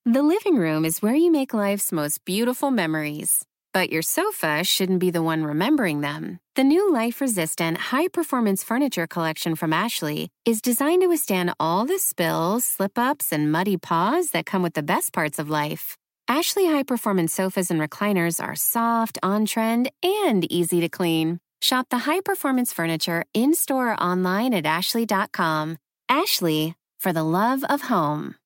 The living room is where you make life's most beautiful memories. But your sofa shouldn't be the one remembering them. The new life-resistant, high-performance furniture collection from Ashley is designed to withstand all the spills, slip-ups, and muddy paws that come with the best parts of life. Ashley high-performance sofas and recliners are soft, on-trend, and easy to clean. Shop the high-performance furniture in-store or online at ashley.com. Ashley, for the love of home.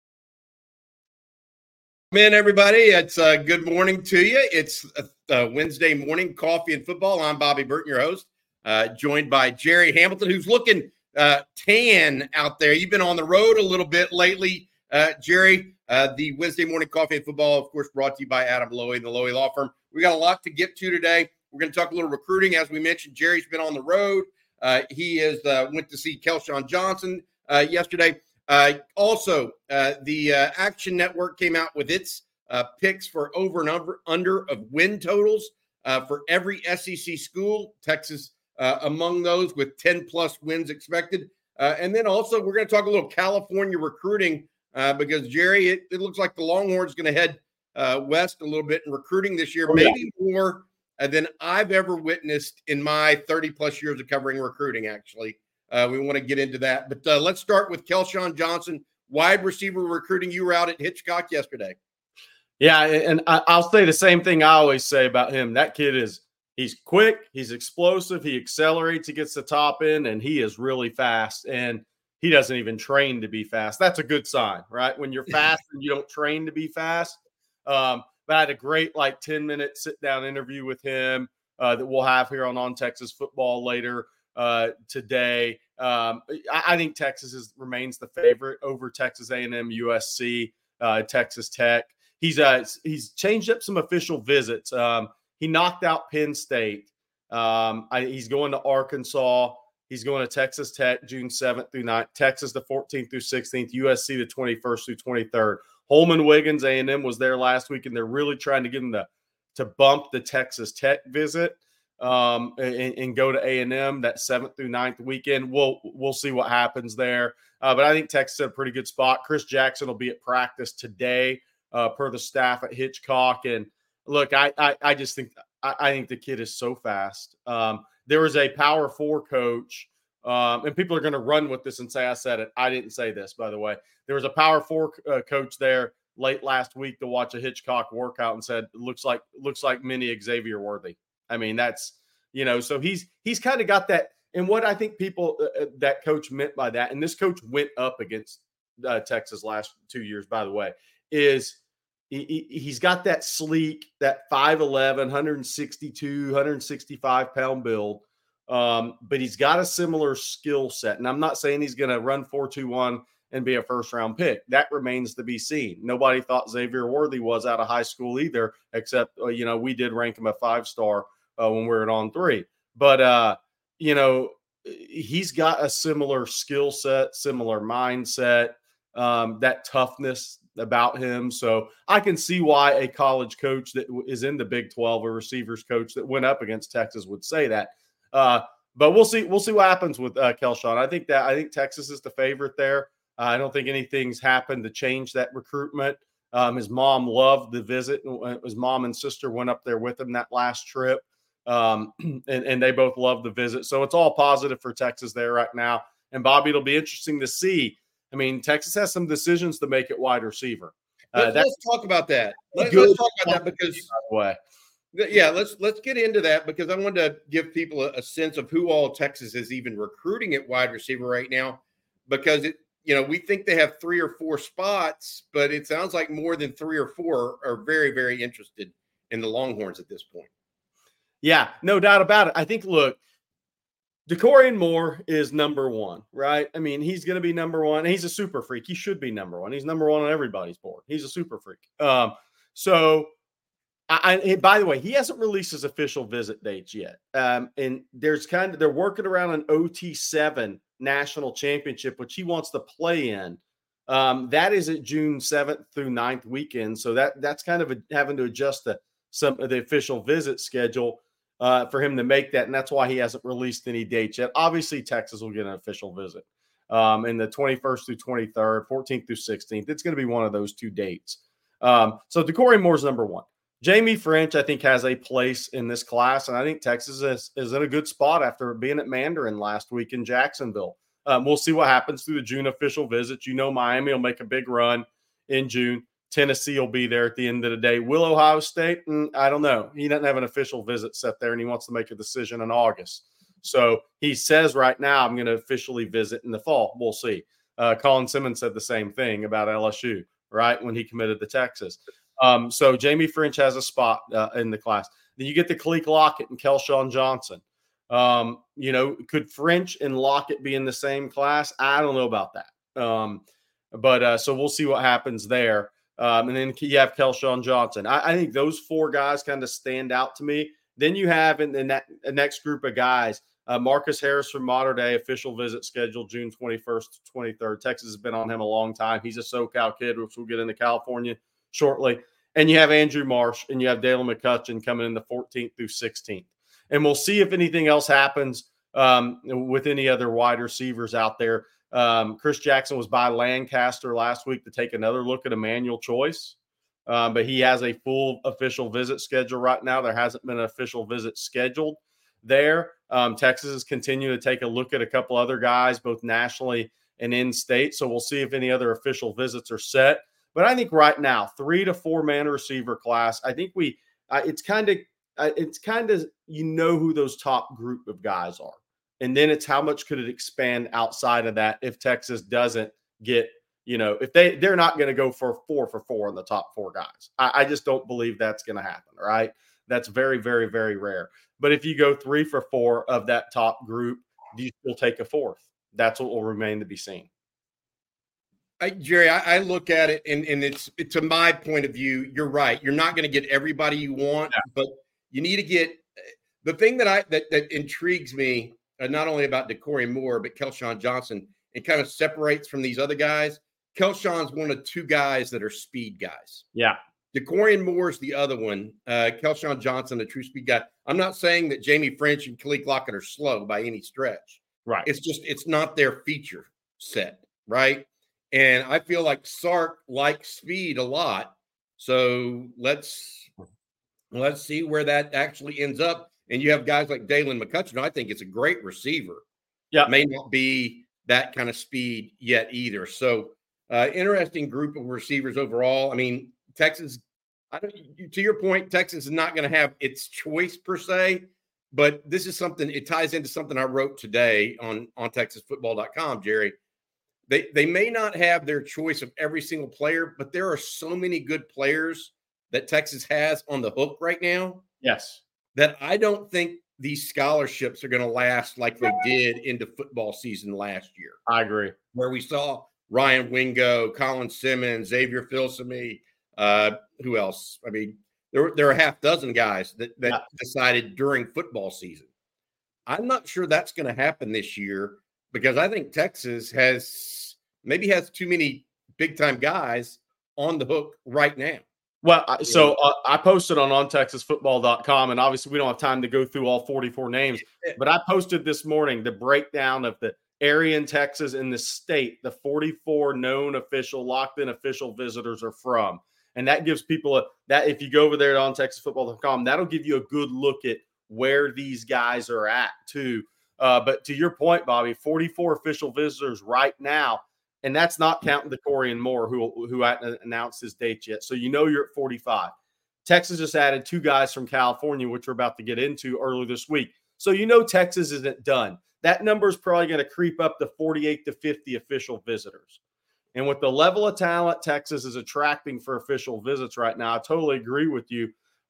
Man, everybody, it's good morning to you. It's Wednesday morning, coffee and football. I'm Bobby Burton, your host, joined by Jerry Hamilton, who's looking tan out there. You've been on the road a little bit lately, Jerry. The Wednesday morning coffee and football, of course, brought to you by Adam Lowy and the Lowy Law Firm. We got a lot to get to today. We're going to talk a little recruiting. As we mentioned, Jerry's been on the road. He has went to see Kelshawn Johnson yesterday. Also, the Action Network came out with its picks for over and under of win totals for every SEC school. Texas among those with 10-plus wins expected. And then also we're going to talk a little California recruiting because, Jerry, it looks like the Longhorns going to head west a little bit in recruiting this year, maybe more than I've ever witnessed in my 30-plus years of covering recruiting, actually. We want to get into that. But let's start with Kelshawn Johnson, wide receiver recruiting. You were out at Hitchcock yesterday. Yeah, and I'll say the same thing I always say about him. That kid he's quick, he's explosive, he accelerates, he gets the top end, and he is really fast. And he doesn't even train to be fast. That's a good sign, right? When you're fast and you don't train to be fast. But I had a great 10-minute sit-down interview with him that we'll have here on Texas Football later today. I think Texas remains the favorite over Texas A&M, USC, Texas Tech. He's changed up some official visits. He knocked out Penn State. He's going to Arkansas. He's going to Texas Tech June 7th through 9th, Texas the 14th through 16th, USC the 21st through 23rd. Holman Wiggins, A&M, was there last week, and they're really trying to get him to bump the Texas Tech visit. And go to A&M that 7th through 9th weekend. We'll see what happens there. But I think Texas is in a pretty good spot. Chris Jackson will be at practice today per the staff at Hitchcock. And look, I just think I think the kid is so fast. There was a Power 4 coach, and people are going to run with this and say I said it. I didn't say this, by the way. There was a Power 4 coach there late last week to watch a Hitchcock workout and said, looks like mini Xavier Worthy. I mean, that's, so he's kind of got that. And what I think people that coach meant by that, and this coach went up against Texas last 2 years, by the way, is he's got that sleek, that 5'11", 162, 165-pound build. But he's got a similar skill set. And I'm not saying he's going to run 4.21 and be a first-round pick. That remains to be seen. Nobody thought Xavier Worthy was out of high school either, except, we did rank him a 5-star when we were at On 3. But, he's got a similar skill set, similar mindset, that toughness about him. So I can see why a college coach that is in the Big 12, a receivers coach that went up against Texas would say that. But we'll see what happens with Kelshawn. I think Texas is the favorite there. I don't think anything's happened to change that recruitment. His mom loved the visit. His mom and sister went up there with him that last trip. And they both loved the visit. So it's all positive for Texas there right now. And Bobby, it'll be interesting to see. I mean, Texas has some decisions to make at wide receiver. Let's talk about that. Let's talk about that because, by the way. Yeah, let's get into that because I wanted to give people a sense of who all Texas is even recruiting at wide receiver right now, because we think they have 3 or 4 spots, but it sounds like more than 3 or 4 are very, very interested in the Longhorns at this point. Yeah, no doubt about it. I think, look, DeCorian Moore is number 1, right? I mean, he's going to be number 1. He's a super freak. He should be number 1. He's number 1 on everybody's board. He's a super freak. So, by the way, he hasn't released his official visit dates yet. And they're working around an OT7 national championship, which he wants to play in. That is at June 7th through 9th weekend. So that's kind of having to adjust some of the official visit schedule for him to make that. And that's why he hasn't released any dates yet. Obviously, Texas will get an official visit. in the 21st through 23rd, 14th through 16th. It's going to be one of those 2 dates. So Dakorien Moore's number 1. Jamie French, I think, has a place in this class, and I think Texas is in a good spot after being at Mandarin last week in Jacksonville. We'll see what happens through the June official visits. Miami will make a big run in June. Tennessee will be there at the end of the day. Will Ohio State? I don't know. He doesn't have an official visit set there, and he wants to make a decision in August. So he says right now, I'm going to officially visit in the fall. We'll see. Colin Simmons said the same thing about LSU, right, when he committed to Texas. So Jamie French has a spot in the class. Then you get the Khaleke Lockett and Kelshawn Johnson. Could French and Lockett be in the same class? I don't know about that. But so we'll see what happens there. And then you have Kelshawn Johnson. I think those 4 guys kind of stand out to me. Then you have in the next group of guys, Marcus Harris from Mater Dei, official visit scheduled June 21st to 23rd. Texas has been on him a long time. He's a SoCal kid, which we'll get into California shortly. And you have Andrew Marsh and you have Dalen McCutcheon coming in the 14th through 16th. And we'll see if anything else happens with any other wide receivers out there. Chris Jackson was by Lancaster last week to take another look at Emmanuel Choice. But he has a full official visit schedule right now. There hasn't been an official visit scheduled there. Texas is continuing to take a look at a couple other guys, both nationally and in state. So we'll see if any other official visits are set. But I think right now, 3 to 4 man receiver class, I think it's kind of who those top group of guys are. And then it's how much could it expand outside of that if Texas doesn't get, if they're not going to go for 4 for 4 in the top 4 guys. I just don't believe that's going to happen, right? That's very, very, very rare. But if you go 3 for 4 of that top group, do you still take a 4th? That's what will remain to be seen. Jerry, I look at it, and it's to my point of view, you're right. You're not going to get everybody you want, but you need to get the thing that intrigues me, not only about Dakorien Moore, but Kelshawn Johnson, it kind of separates from these other guys. Kelshawn's one of 2 guys that are speed guys. Yeah. Dakorien Moore's the other one. Kelshawn Johnson, a true speed guy. I'm not saying that Jamie French and Khaleke Lockett are slow by any stretch. Right. It's not their feature set, right? And I feel like Sark likes speed a lot. So let's see where that actually ends up. And you have guys like Dalen McCutcheon. I think it's a great receiver. Yeah. May not be that kind of speed yet either. So interesting group of receivers overall. I mean, Texas, to your point, Texas is not going to have its choice per se, but this is something, it ties into something I wrote today on TexasFootball.com, Jerry. They may not have their choice of every single player, but there are so many good players that Texas has on the hook right now. Yes. That I don't think these scholarships are going to last like they did into football season last year. I agree. Where we saw Ryan Wingo, Colin Simmons, Xavier Filsaime, who else? I mean, there are half dozen guys that decided during football season. I'm not sure that's going to happen this year because I think Texas has too many big-time guys on the hook right now. Well, so I posted on OnTexasFootball.com, and obviously we don't have time to go through all 44 names, but I posted this morning the breakdown of the area in Texas and the state the 44 known official, locked-in official visitors are from. And that gives people that if you go over there to OnTexasFootball.com, that'll give you a good look at where these guys are at too. But to your point, Bobby, 44 official visitors right now, and that's not counting Dakorien Moore, who hadn't announced his date yet. So you're at 45. Texas just added 2 guys from California, which we're about to get into earlier this week. So Texas isn't done. That number is probably going to creep up to 48 to 50 official visitors. And with the level of talent Texas is attracting for official visits right now, I totally agree with you.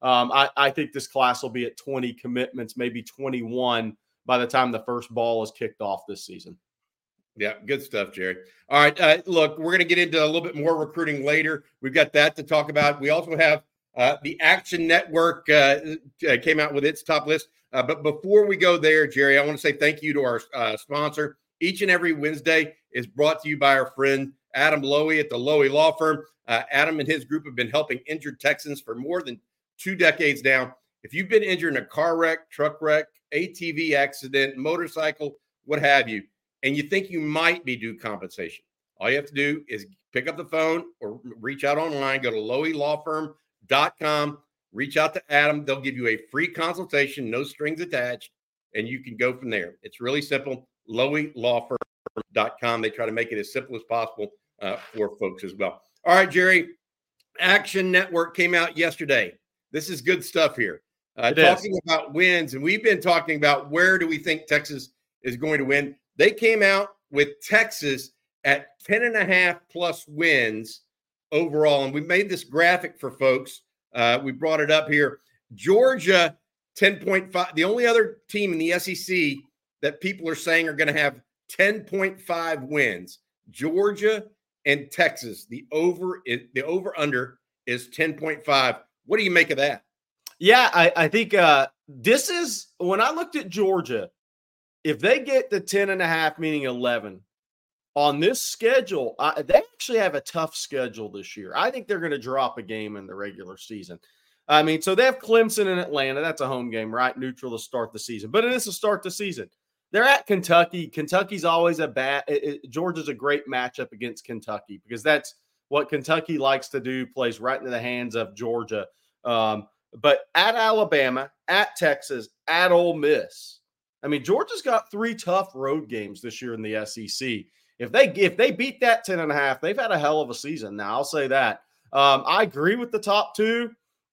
I think this class will be at 20 commitments, maybe 21 by the time the first ball is kicked off this season. Yeah, good stuff, Jerry. All right, look, we're going to get into a little bit more recruiting later. We've got that to talk about. We also have the Action Network came out with its top list. But before we go there, Jerry, I want to say thank you to our sponsor. Each and every Wednesday is brought to you by our friend Adam Lowy at the Lowy Law Firm. Adam and his group have been helping injured Texans for more than 2 decades now. If you've been injured in a car wreck, truck wreck, ATV accident, motorcycle, what have you, and you think you might be due compensation, all you have to do is pick up the phone or reach out online, go to loeylawfirm.com, reach out to Adam. They'll give you a free consultation, no strings attached, and you can go from there. It's really simple, loeylawfirm.com. They try to make it as simple as possible for folks as well. All right, Jerry, Action Network came out yesterday. This is good stuff here. Talking about wins, and we've been talking about where do we think Texas is going to win. They came out with Texas at 10.5 plus wins overall, and we made this graphic for folks. We brought it up here. Georgia, 10.5. The only other team in the SEC that people are saying are going to have 10.5 wins. Georgia and Texas. The over-under is 10.5. What do you make of that? Yeah, I think this is, when I looked at Georgia, if they get the 10.5, meaning 11, on this schedule, they actually have a tough schedule this year. I think they're going to drop a game in the regular season. I mean, so they have Clemson in Atlanta. That's a home game, right? Neutral to start the season. But it is to start the season. They're at Kentucky. Kentucky's always Georgia's a great matchup against Kentucky because that's what Kentucky likes to do, plays right into the hands of Georgia. But at Alabama, at Texas, at Ole Miss. I mean, Georgia's got 3 tough road games this year in the SEC. If they beat that 10.5, they've had a hell of a season. Now, I'll say that. I agree with the top 2.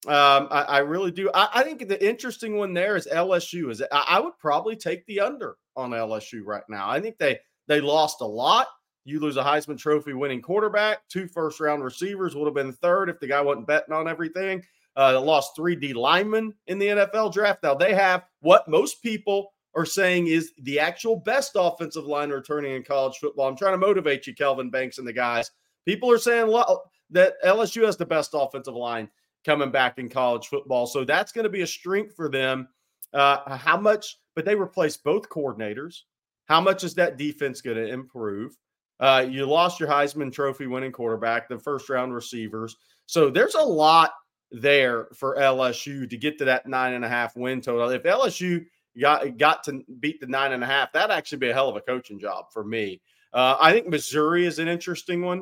I really do. I think the interesting one there is LSU. I would probably take the under on LSU right now. I think they lost a lot. You lose a Heisman Trophy winning quarterback, 2 first-round receivers, would have been third if the guy wasn't betting on everything. They lost 3 D linemen in the NFL draft. Now, they have what most people are saying is the actual best offensive line returning in college football. I'm trying to motivate you, Kelvin Banks and the guys. People are saying that LSU has the best offensive line coming back in college football. So that's going to be a strength for them. How much, but they replaced both coordinators. How much is that defense going to improve? You lost your Heisman Trophy winning quarterback, the first-round receivers. So there's a lot there for LSU to get to that 9.5 win total. If LSU got to beat the 9.5, that'd actually be a hell of a coaching job for me. I think Missouri is an interesting one.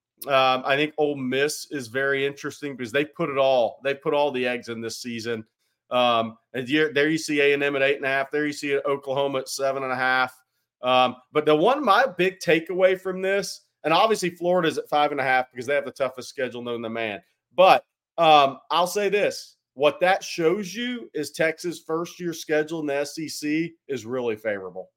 I think Ole Miss is very interesting because they put all the eggs in this season. And there you see A&M at 8.5. There you see Oklahoma at 7.5. But my big takeaway from this, and obviously Florida's at 5.5 because they have the toughest schedule known to man. But I'll say this. What that shows you is Texas' first-year schedule in the SEC is really favorable.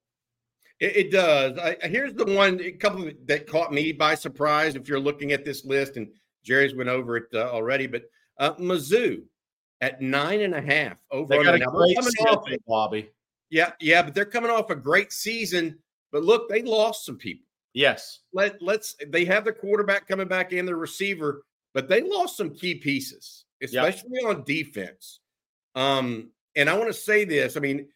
It does. Here's the one, a couple that caught me by surprise if you're looking at this list, and Jerry's went over it already, but Mizzou at 9.5 over. They got a great schedule, Bobby. Yeah, but they're coming off a great season. But look, they lost some people. Yes. They have the quarterback coming back and the receiver, but they lost some key pieces, especially on defense. And I want to say this. I mean,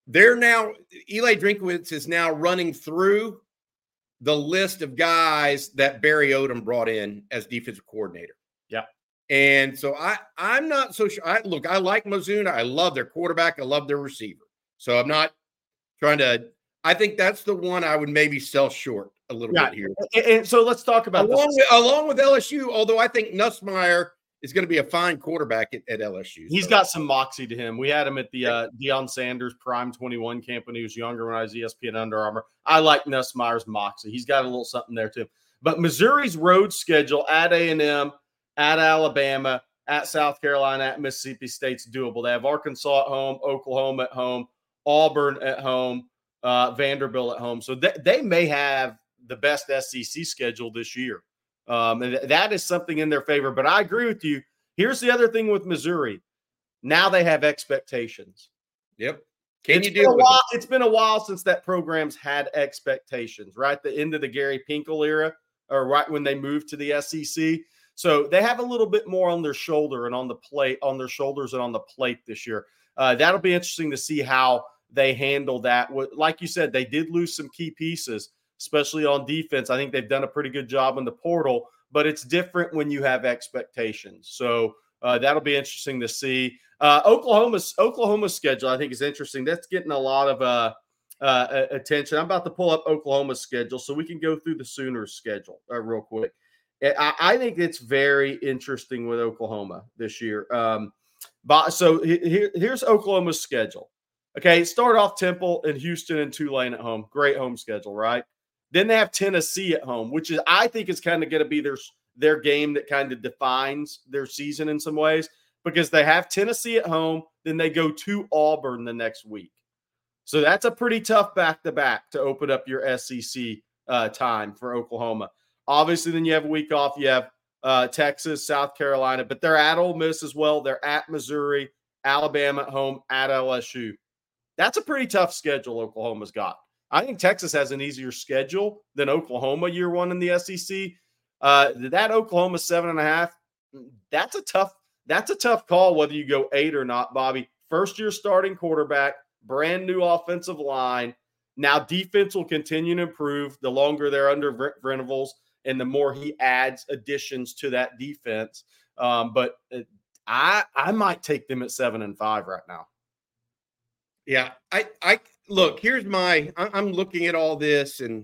Eli Drinkwitz is now running through the list of guys that Barry Odom brought in as defensive coordinator. Yeah. And so I'm not so sure. I like Mizzou. I love their quarterback. I love their receiver. So I'm not trying to – I think that's the one I would maybe sell short a little bit here. And so let's talk about along with LSU, although I think Nussmeier is going to be a fine quarterback at LSU. He's got some moxie to him. We had him at the Deion Sanders Prime 21 camp when he was younger when I was ESPN Under Armour. I like Nussmeier's moxie. He's got a little something there too. But Missouri's road schedule at A&M, at Alabama, at South Carolina, at Mississippi State's doable. They have Arkansas at home, Oklahoma at home, Auburn at home, Vanderbilt at home. So they may have the best SEC schedule this year. And that is something in their favor. But I agree with you. Here's the other thing with Missouri. Now they have expectations. Yep. It's been a while since that program's had expectations, right? The end of the Gary Pinkel era, or right when they moved to the SEC. So they have a little bit more on their shoulder and on their shoulders and on the plate this year. That'll be interesting to see how they handle that. Like you said, they did lose some key pieces, especially on defense. I think they've done a pretty good job in the portal, but it's different when you have expectations. So that'll be interesting to see. Oklahoma's schedule, I think, is interesting. That's getting a lot of attention. I'm about to pull up Oklahoma's schedule so we can go through the Sooners' schedule real quick. I think it's very interesting with Oklahoma this year. So here's Oklahoma's schedule. Okay, start off Temple and Houston and Tulane at home. Great home schedule, right? Then they have Tennessee at home, which is I think is kind of going to be their game that kind of defines their season in some ways, because they have Tennessee at home, then they go to Auburn the next week. So that's a pretty tough back-to-back to open up your SEC time for Oklahoma. Obviously, then you have a week off. You have Texas, South Carolina, but they're at Ole Miss as well. They're at Missouri, Alabama at home, at LSU. That's a pretty tough schedule Oklahoma's got. I think Texas has an easier schedule than Oklahoma year one in the SEC. That Oklahoma 7.5, that's a tough call whether you go 8 or not, Bobby. First year starting quarterback, brand new offensive line. Now defense will continue to improve the longer they're under Venables and the more he adds additions to that defense. But I might take them at 7-5 right now. Yeah, I look, I'm looking at all this, and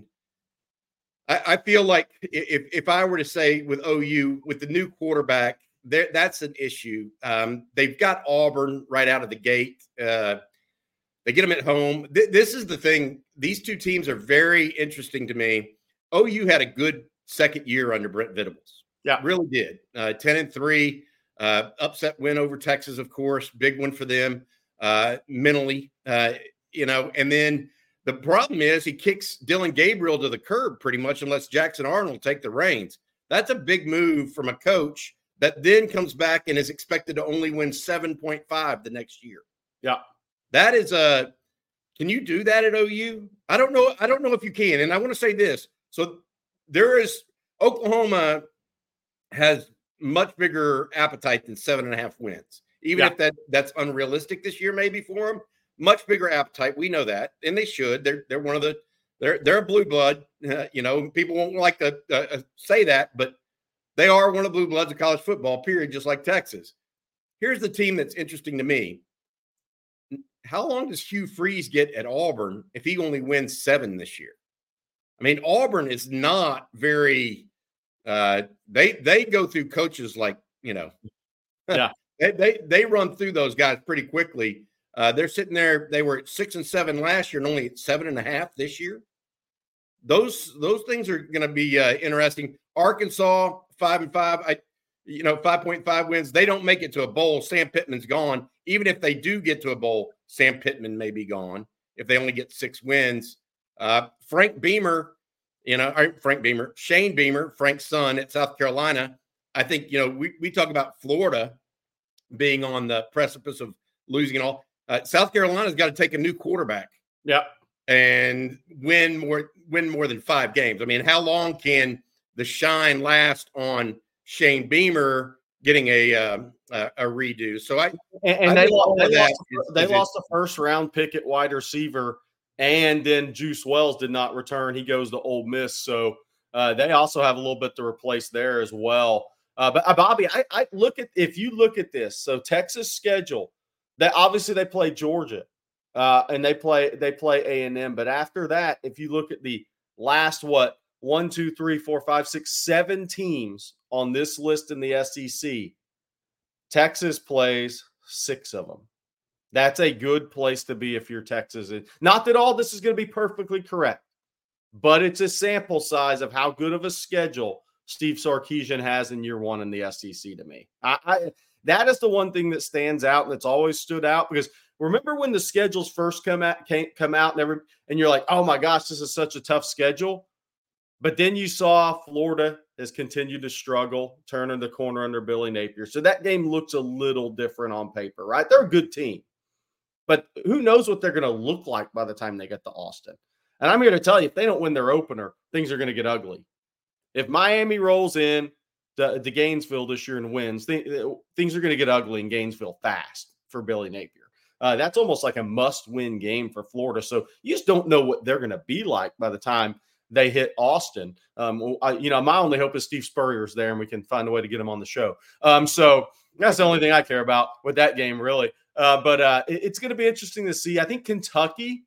I feel like if I were to say with OU, with the new quarterback, that's an issue. They've got Auburn right out of the gate. They get them at home. This is the thing. These two teams are very interesting to me. OU had a good second year under Brent Venables. Yeah, really did. 10-3, upset win over Texas, of course, big one for them. Mentally, and then the problem is he kicks Dylan Gabriel to the curb pretty much unless Jackson Arnold take the reins. That's a big move from a coach that then comes back and is expected to only win 7.5 the next year. Yeah. That is can you do that at OU? I don't know if you can. And I want to say this. So Oklahoma has much bigger appetite than 7.5 wins. Even if that's unrealistic this year, maybe for them, much bigger appetite. We know that, and they should. They're one of they're a blue blood. People won't like to say that, but they are one of the blue bloods of college football. Period. Just like Texas. Here's the team that's interesting to me. How long does Hugh Freeze get at Auburn if he only wins 7 this year? I mean, Auburn is not very. They go through coaches like yeah. They run through those guys pretty quickly. They're sitting there. They were at 6-7 last year and only at 7.5 this year. Those things are going to be interesting. Arkansas 5-5. 5.5 wins. They don't make it to a bowl. Sam Pittman's gone. Even if they do get to a bowl, Sam Pittman may be gone if they only get 6 wins. Shane Beamer, Frank's son at South Carolina. I think we talk about Florida being on the precipice of losing it all. South Carolina's got to take a new quarterback. Yeah. And win more than 5 games. I mean, how long can the shine last on Shane Beamer getting a redo? So they lost a first round pick at wide receiver, and then Juice Wells did not return. He goes to Ole Miss. So they also have a little bit to replace there as well. But Bobby, if you look at this, so Texas schedule, that obviously they play Georgia, and they play A&M. But after that, if you look at the last 1, 2, 3, 4, 5, 6, 7 teams on this list in the SEC, Texas plays 6 of them. That's a good place to be if you're Texas. Not that all this is going to be perfectly correct, but it's a sample size of how good of a schedule Steve Sarkisian has in year one in the SEC to me. That is the one thing that stands out and that's always stood out, because remember when the schedules first come out and you're like, oh my gosh, this is such a tough schedule. But then you saw Florida has continued to struggle, turning the corner under Billy Napier. So that game looks a little different on paper, right? They're a good team, but who knows what they're going to look like by the time they get to Austin. And I'm here to tell you, if they don't win their opener, things are going to get ugly. If Miami rolls in to Gainesville this year and wins, things are going to get ugly in Gainesville fast for Billy Napier. That's almost like a must-win game for Florida. So you just don't know what they're going to be like by the time they hit Austin. My only hope is Steve Spurrier's there and we can find a way to get him on the show. So that's the only thing I care about with that game, really. But it's going to be interesting to see. I think Kentucky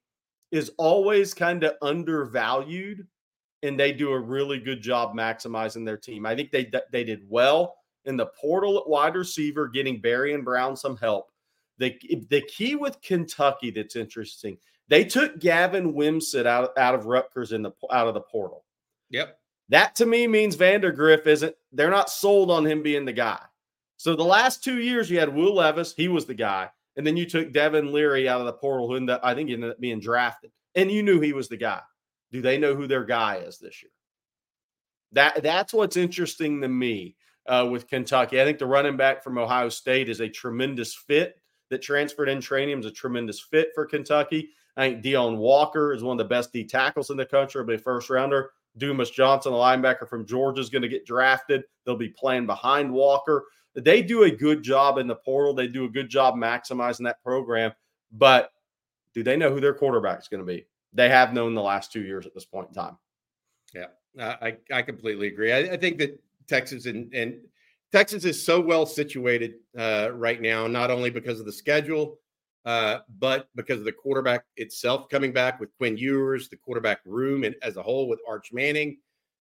is always kind of undervalued, and they do a really good job maximizing their team. I think they did well in the portal at wide receiver, getting Barry and Brown some help. The key with Kentucky that's interesting, they took Gavin Wimsatt out of Rutgers out of the portal. Yep. That to me means Vandagriff they're not sold on him being the guy. So the last 2 years you had Will Levis, he was the guy. And then you took Devin Leary out of the portal, who I think ended up being drafted. And you knew he was the guy. Do they know who their guy is this year? That's what's interesting to me with Kentucky. I think the running back from Ohio State is a tremendous fit. That transferred in training is a tremendous fit for Kentucky. I think Deion Walker is one of the best D tackles in the country. He'll be a first rounder. Dumas Johnson, a linebacker from Georgia, is going to get drafted. They'll be playing behind Walker. They do a good job in the portal. They do a good job maximizing that program. But do they know who their quarterback is going to be? They have known the last 2 years at this point in time. Yeah, I completely agree. I think that Texas and Texas is so well situated right now, not only because of the schedule, but because of the quarterback itself coming back with Quinn Ewers, the quarterback room and as a whole with Arch Manning.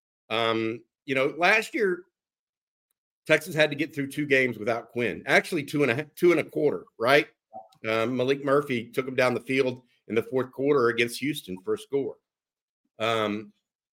Last year, Texas had to get through 2 games without Quinn. Actually, two and a quarter, right? Malik Murphy took him down the field in the fourth quarter against Houston for a score. And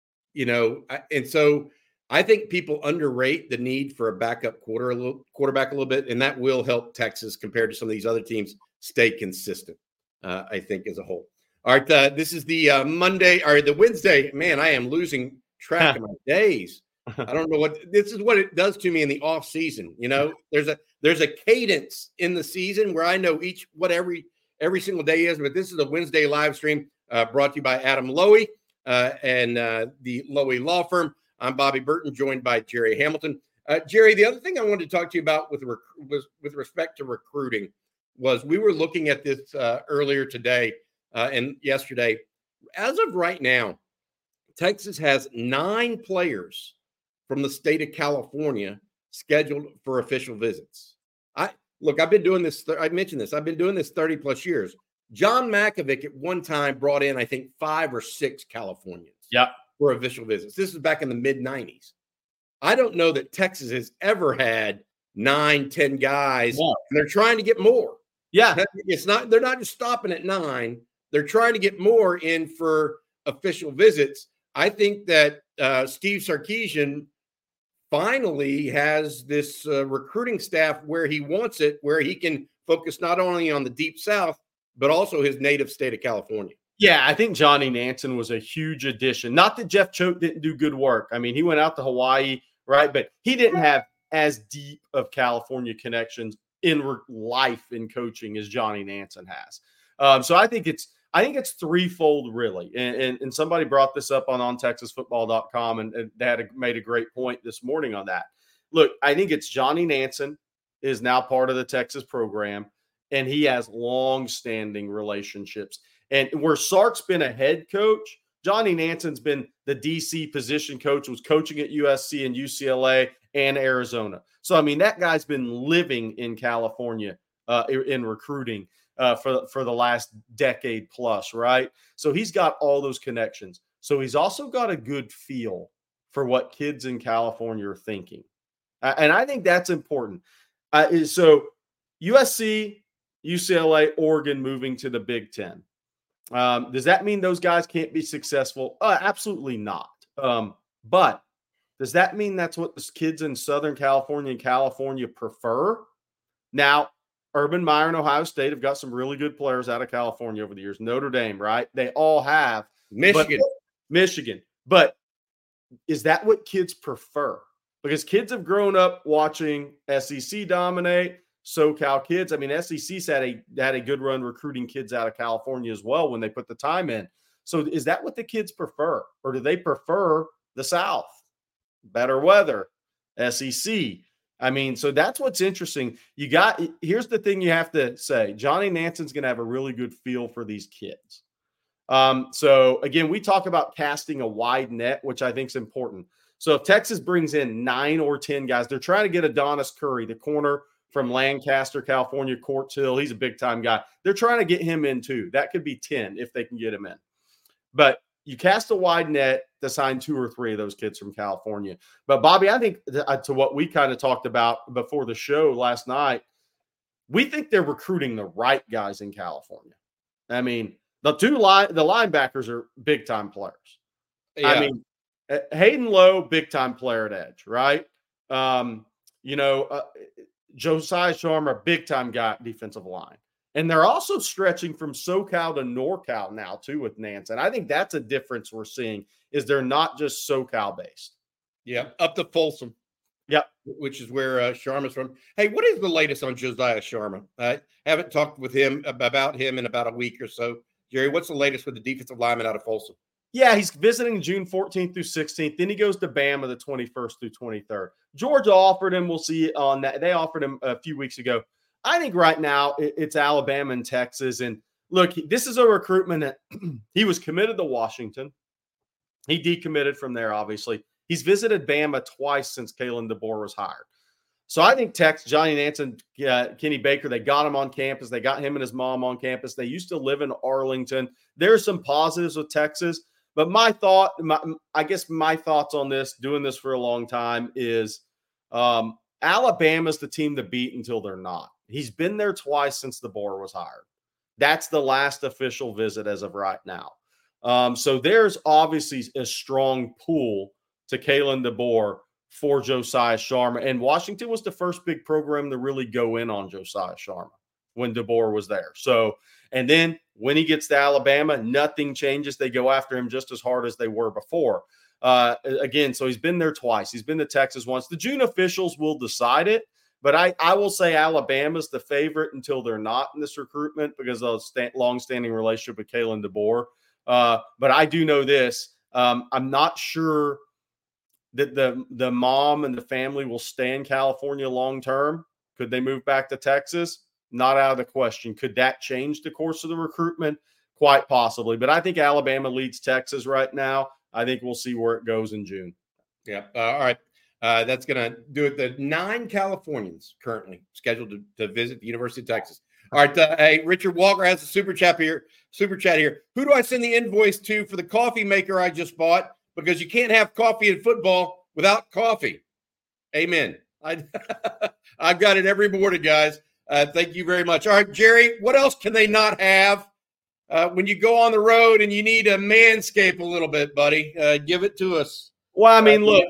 so I think people underrate the need for a backup quarterback a little bit, and that will help Texas compared to some of these other teams stay consistent, I think, as a whole. All right, this is the the Wednesday. Man, I am losing track of my days. I don't know this is what it does to me in the off season. There's a cadence in the season where I know every single day is, but this is a Wednesday live stream brought to you by Adam Lowy and the Lowy Law Firm. I'm Bobby Burton, joined by Jerry Hamilton. Jerry, the other thing I wanted to talk to you about with respect to recruiting was we were looking at this earlier today and yesterday. As of right now, Texas has 9 players from the state of California scheduled for official visits. I've been doing this. I mentioned this. I've been doing this 30 plus years. John Makovic at one time brought in, I think, 5 or 6 Californians for official visits. This is back in the mid 90s. I don't know that Texas has ever had 9, 10 guys. Yeah. And they're trying to get more. Yeah. They're not just stopping at 9. They're trying to get more in for official visits. I think that Steve Sarkisian finally has this recruiting staff where he wants it, where he can focus not only on the Deep South, but also his native state of California. Yeah, I think Johnny Nansen was a huge addition. Not that Jeff Choate didn't do good work. I mean, he went out to Hawaii, right? But he didn't have as deep of California connections in life in coaching as Johnny Nansen has. So I think it's threefold, really. And somebody brought this up on OnTexasFootball.com, and they made a great point this morning on that. Look, I think it's Johnny Nansen is now part of the Texas program, and he has long-standing relationships. And where Sark's been a head coach, Johnny Nansen's been the DC position coach, was coaching at USC and UCLA and Arizona. So, I mean, that guy's been living in California in recruiting for the last decade plus, right? So he's got all those connections. So he's also got a good feel for what kids in California are thinking. And I think that's important. So USC, UCLA, Oregon moving to the Big Ten. Does that mean those guys can't be successful? Absolutely not. But does that mean that's what the kids in Southern California and California prefer? Now, Urban Meyer and Ohio State have got some really good players out of California over the years. Notre Dame, right? They all have. Michigan. But is that what kids prefer? Because kids have grown up watching SEC dominate, SoCal kids. I mean, SEC's had a good run recruiting kids out of California as well when they put the time in. So is that what the kids prefer? Or do they prefer the South? Better weather, SEC. I mean, so that's what's interesting. Here's the thing you have to say. Johnny Nansen's going to have a really good feel for these kids. So again, we talk about casting a wide net, which I think is important. So if Texas brings in 9 or 10 guys, they're trying to get Adonis Curry, the corner from Lancaster, California, Court Hill. He's a big time guy. They're trying to get him in too. That could be 10 if they can get him in. But you cast a wide net to sign 2 or 3 of those kids from California. But, Bobby, I think to what we kind of talked about before the show last night, we think they're recruiting the right guys in California. I mean, the linebackers are big-time players. Yeah. I mean, Hayden Lowe, big-time player at edge, right? Josiah Sharma, big-time guy at defensive line. And they're also stretching from SoCal to NorCal now, too, with Nance. And I think that's a difference we're seeing, is they're not just SoCal-based. Yeah, up to Folsom. Yep. Which is where Sharma's from. Hey, what is the latest on Josiah Sharma? I haven't talked with him about him in about a week or so. Jerry, what's the latest with the defensive lineman out of Folsom? Yeah, he's visiting June 14th through 16th. Then he goes to Bama the 21st through 23rd. Georgia offered him. We'll see on that. They offered him a few weeks ago. I think right now it's Alabama and Texas. And look, this is a recruitment that he was committed to Washington. He decommitted from there, obviously. He's visited Bama twice since Kalen DeBoer was hired. So I think Johnny Nance and Kenny Baker, they got him on campus. They got him and his mom on campus. They used to live in Arlington. There's some positives with Texas. But my thoughts on this, doing this for a long time, is Alabama's the team to beat until they're not. He's been there twice since DeBoer was hired. That's the last official visit as of right now. So there's obviously a strong pull to Kalen DeBoer for Josiah Sharma. And Washington was the first big program to really go in on Josiah Sharma when DeBoer was there. So, and then when he gets to Alabama, nothing changes. They go after him just as hard as they were before. Again, so he's been there twice. He's been to Texas once. The June officials will decide it. But I will say Alabama's the favorite until they're not in this recruitment because of the long-standing relationship with Kalen DeBoer. But I do know this. I'm not sure that the mom and the family will stay in California long-term. Could they move back to Texas? Not out of the question. Could that change the course of the recruitment? Quite possibly. But I think Alabama leads Texas right now. I think we'll see where it goes in June. Yeah. All right. That's going to do it. The 9 Californians currently scheduled to visit the University of Texas. All right. Hey, Richard Walker has a super chat here. Who do I send the invoice to for the coffee maker I just bought? Because you can't have coffee in football without coffee. Amen. I've got it every morning, guys. Thank you very much. All right, Jerry, what else can they not have when you go on the road and you need to manscape a little bit, buddy? Give it to us. Well, I mean, look,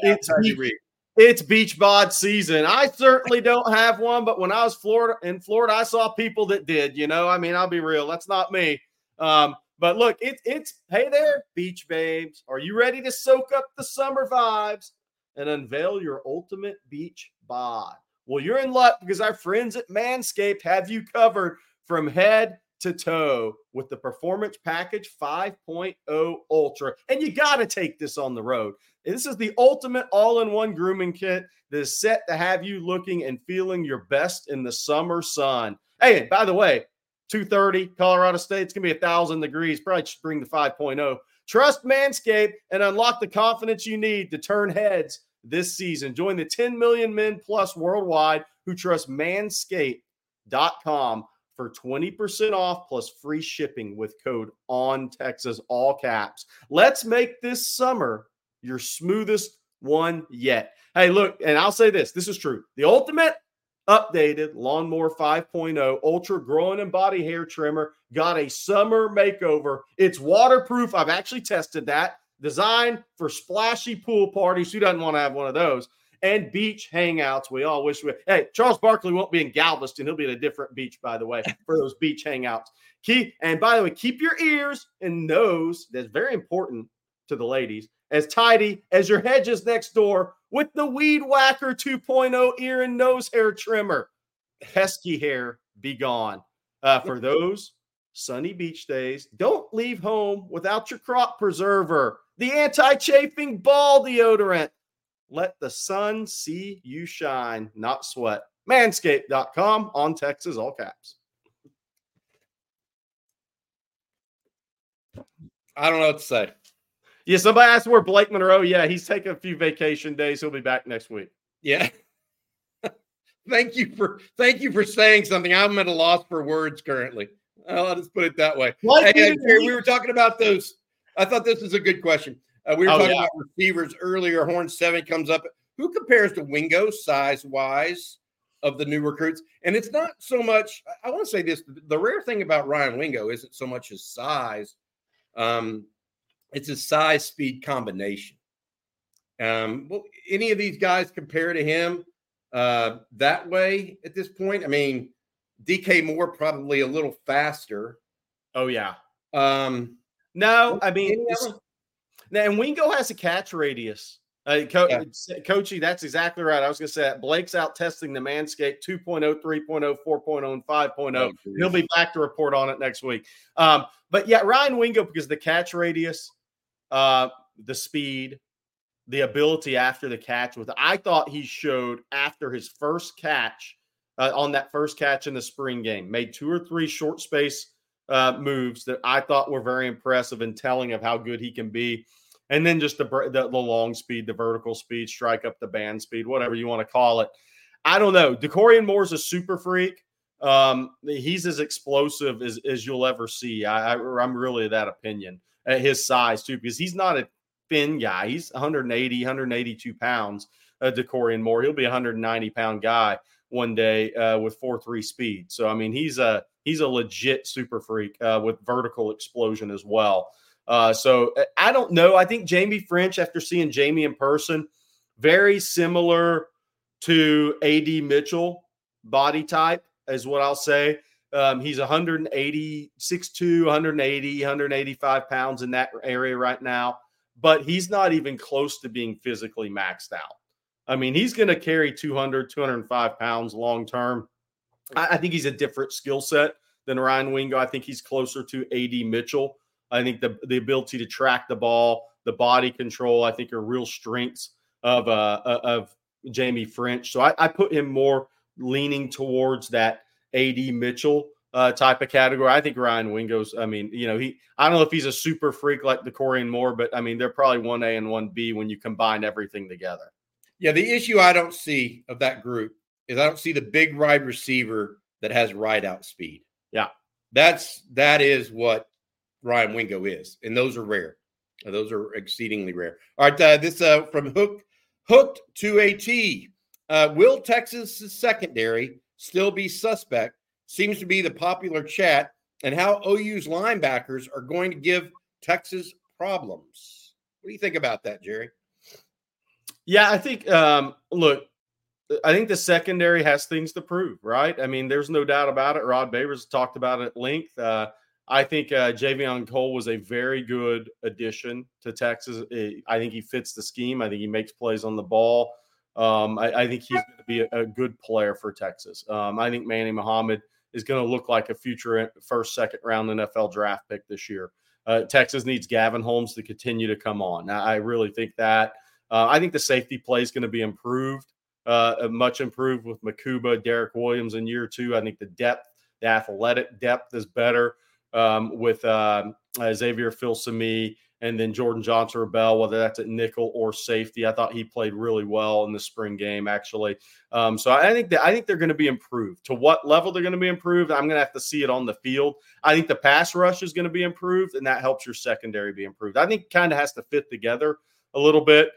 it's beach bod season. I certainly don't have one, but when I was in Florida, I saw people that did, I mean, I'll be real. That's not me. But look, it's hey there, beach babes. Are you ready to soak up the summer vibes and unveil your ultimate beach bod? Well, you're in luck because our friends at Manscaped have you covered from head to toe with the Performance Package 5.0 Ultra. And you got to take this on the road. This is the ultimate all-in-one grooming kit that is set to have you looking and feeling your best in the summer sun. Hey, and by the way, 230, Colorado State, it's going to be 1,000 degrees. Probably should bring the 5.0. Trust Manscaped and unlock the confidence you need to turn heads this season. Join the 10 million men plus worldwide who trust Manscaped.com for 20% off plus free shipping with code ONTEXAS, all caps. Let's make this summer your smoothest one yet. Hey, look, and I'll say this. This is true. The ultimate updated Lawnmower 5.0 Ultra Growing and Body Hair Trimmer got a summer makeover. It's waterproof. I've actually tested that. Designed for splashy pool parties. Who doesn't want to have one of those? And beach hangouts. We all wish hey, Charles Barkley won't be in Galveston. He'll be at a different beach, by the way, for those beach hangouts. And by the way, keep your ears and nose, that's very important to the ladies, as tidy as your hedges next door with the Weed Whacker 2.0 ear and nose hair trimmer. Pesky hair, be gone. For those sunny beach days, don't leave home without your crop preserver, the anti-chafing ball deodorant. Let the sun see you shine, not sweat. Manscaped.com, on Texas, all caps. I don't know what to say. Yeah, somebody asked where Blake Monroe. Yeah, he's taking a few vacation days. He'll be back next week. Yeah. Thank you for saying something. I'm at a loss for words currently. I'll just put it that way. Hey, we were talking about those I thought this was a good question. We were talking about receivers earlier. Horn 7 comes up. Who compares to Wingo size-wise of the new recruits? And it's not so much – I want to say this. The rare thing about Ryan Wingo isn't so much his size. It's his size-speed combination. Well, any of these guys compare to him that way at this point? I mean, DK Moore probably a little faster. Oh, yeah. No, I mean – and Wingo has a catch radius. Coachy, that's exactly right. I was going to say that. Blake's out testing the Manscaped 2.0, 3.0, 4.0, and 5.0. He'll be back to report on it next week. But, yeah, Ryan Wingo, because the catch radius, the speed, the ability after the catch. I thought he showed after his first catch, on that first catch in the spring game, made 2 or 3 short space moves that I thought were very impressive and telling of how good he can be. And then just the long speed, the vertical speed, strike up the band speed, whatever you want to call it. I don't know. DeCorian Moore's a super freak. He's as explosive as you'll ever see. I'm really of that opinion at his size, too, because he's not a thin guy. He's 180, 182 pounds, DeCorian Moore. He'll be a 190-pound guy one day with 4.3 speed. So, I mean, he's a legit super freak with vertical explosion as well. So I don't know. I think Jamie French, after seeing Jamie in person, very similar to A.D. Mitchell body type is what I'll say. He's 180, 6'2", 180, 185 pounds in that area right now, but he's not even close to being physically maxed out. I mean, he's going to carry 200, 205 pounds long-term. I think he's a different skill set than Ryan Wingo. I think he's closer to A.D. Mitchell. I think the ability to track the ball, the body control, I think are real strengths of Jamie French. So I put him more leaning towards that A.D. Mitchell type of category. I think Ryan Wingo's, I mean, I don't know if he's a super freak like DeCorian Moore, but I mean, they're probably 1A and 1B when you combine everything together. Yeah, the issue I don't see of that group is I don't see the big wide receiver that has ride out speed. Yeah. That is what Ryan Wingo is, and those are rare. Those are exceedingly rare. All right, this from Hooked to a T. Will Texas' secondary still be suspect? Seems to be the popular chat, and how OU's linebackers are going to give Texas problems. What do you think about that, Jerry? Yeah, I think, look, I think the secondary has things to prove, right? I mean, there's no doubt about it. Rod Babers talked about it at length. I think Javion Cole was a very good addition to Texas. I think he fits the scheme. I think he makes plays on the ball. I think he's going to be a good player for Texas. I think Manny Muhammad is going to look like a future first, second round NFL draft pick this year. Texas needs Gavin Holmes to continue to come on. Now, I really think that. I think the safety play is going to be improved, much improved with Makuba, Derek Williams in year 2. I think the depth, the athletic depth is better with Xavier Filsaime and then Jordan Johnson-Rebel, whether that's at nickel or safety. I thought he played really well in the spring game, actually. So I think they're going to be improved. To what level they're going to be improved, I'm going to have to see it on the field. I think the pass rush is going to be improved, and that helps your secondary be improved. I think it kind of has to fit together a little bit.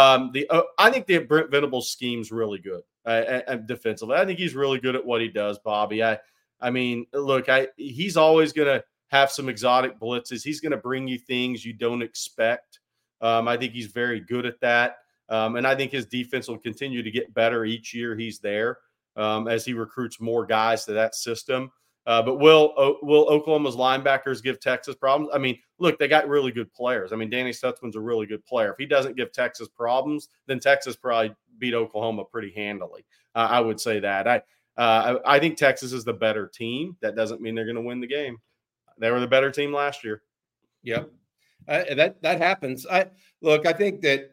I think the Brent Venables scheme's really good defensively. I think he's really good at what he does, Bobby. I mean, look, he's always going to have some exotic blitzes. He's going to bring you things you don't expect. I think he's very good at that. And I think his defense will continue to get better each year he's there as he recruits more guys to that system. But will Oklahoma's linebackers give Texas problems? I mean, look, they got really good players. I mean, Danny Stutzman's a really good player. If he doesn't give Texas problems, then Texas probably beat Oklahoma pretty handily. I would say that. I think Texas is the better team. That doesn't mean they're going to win the game. They were the better team last year. Yep. That happens. I think that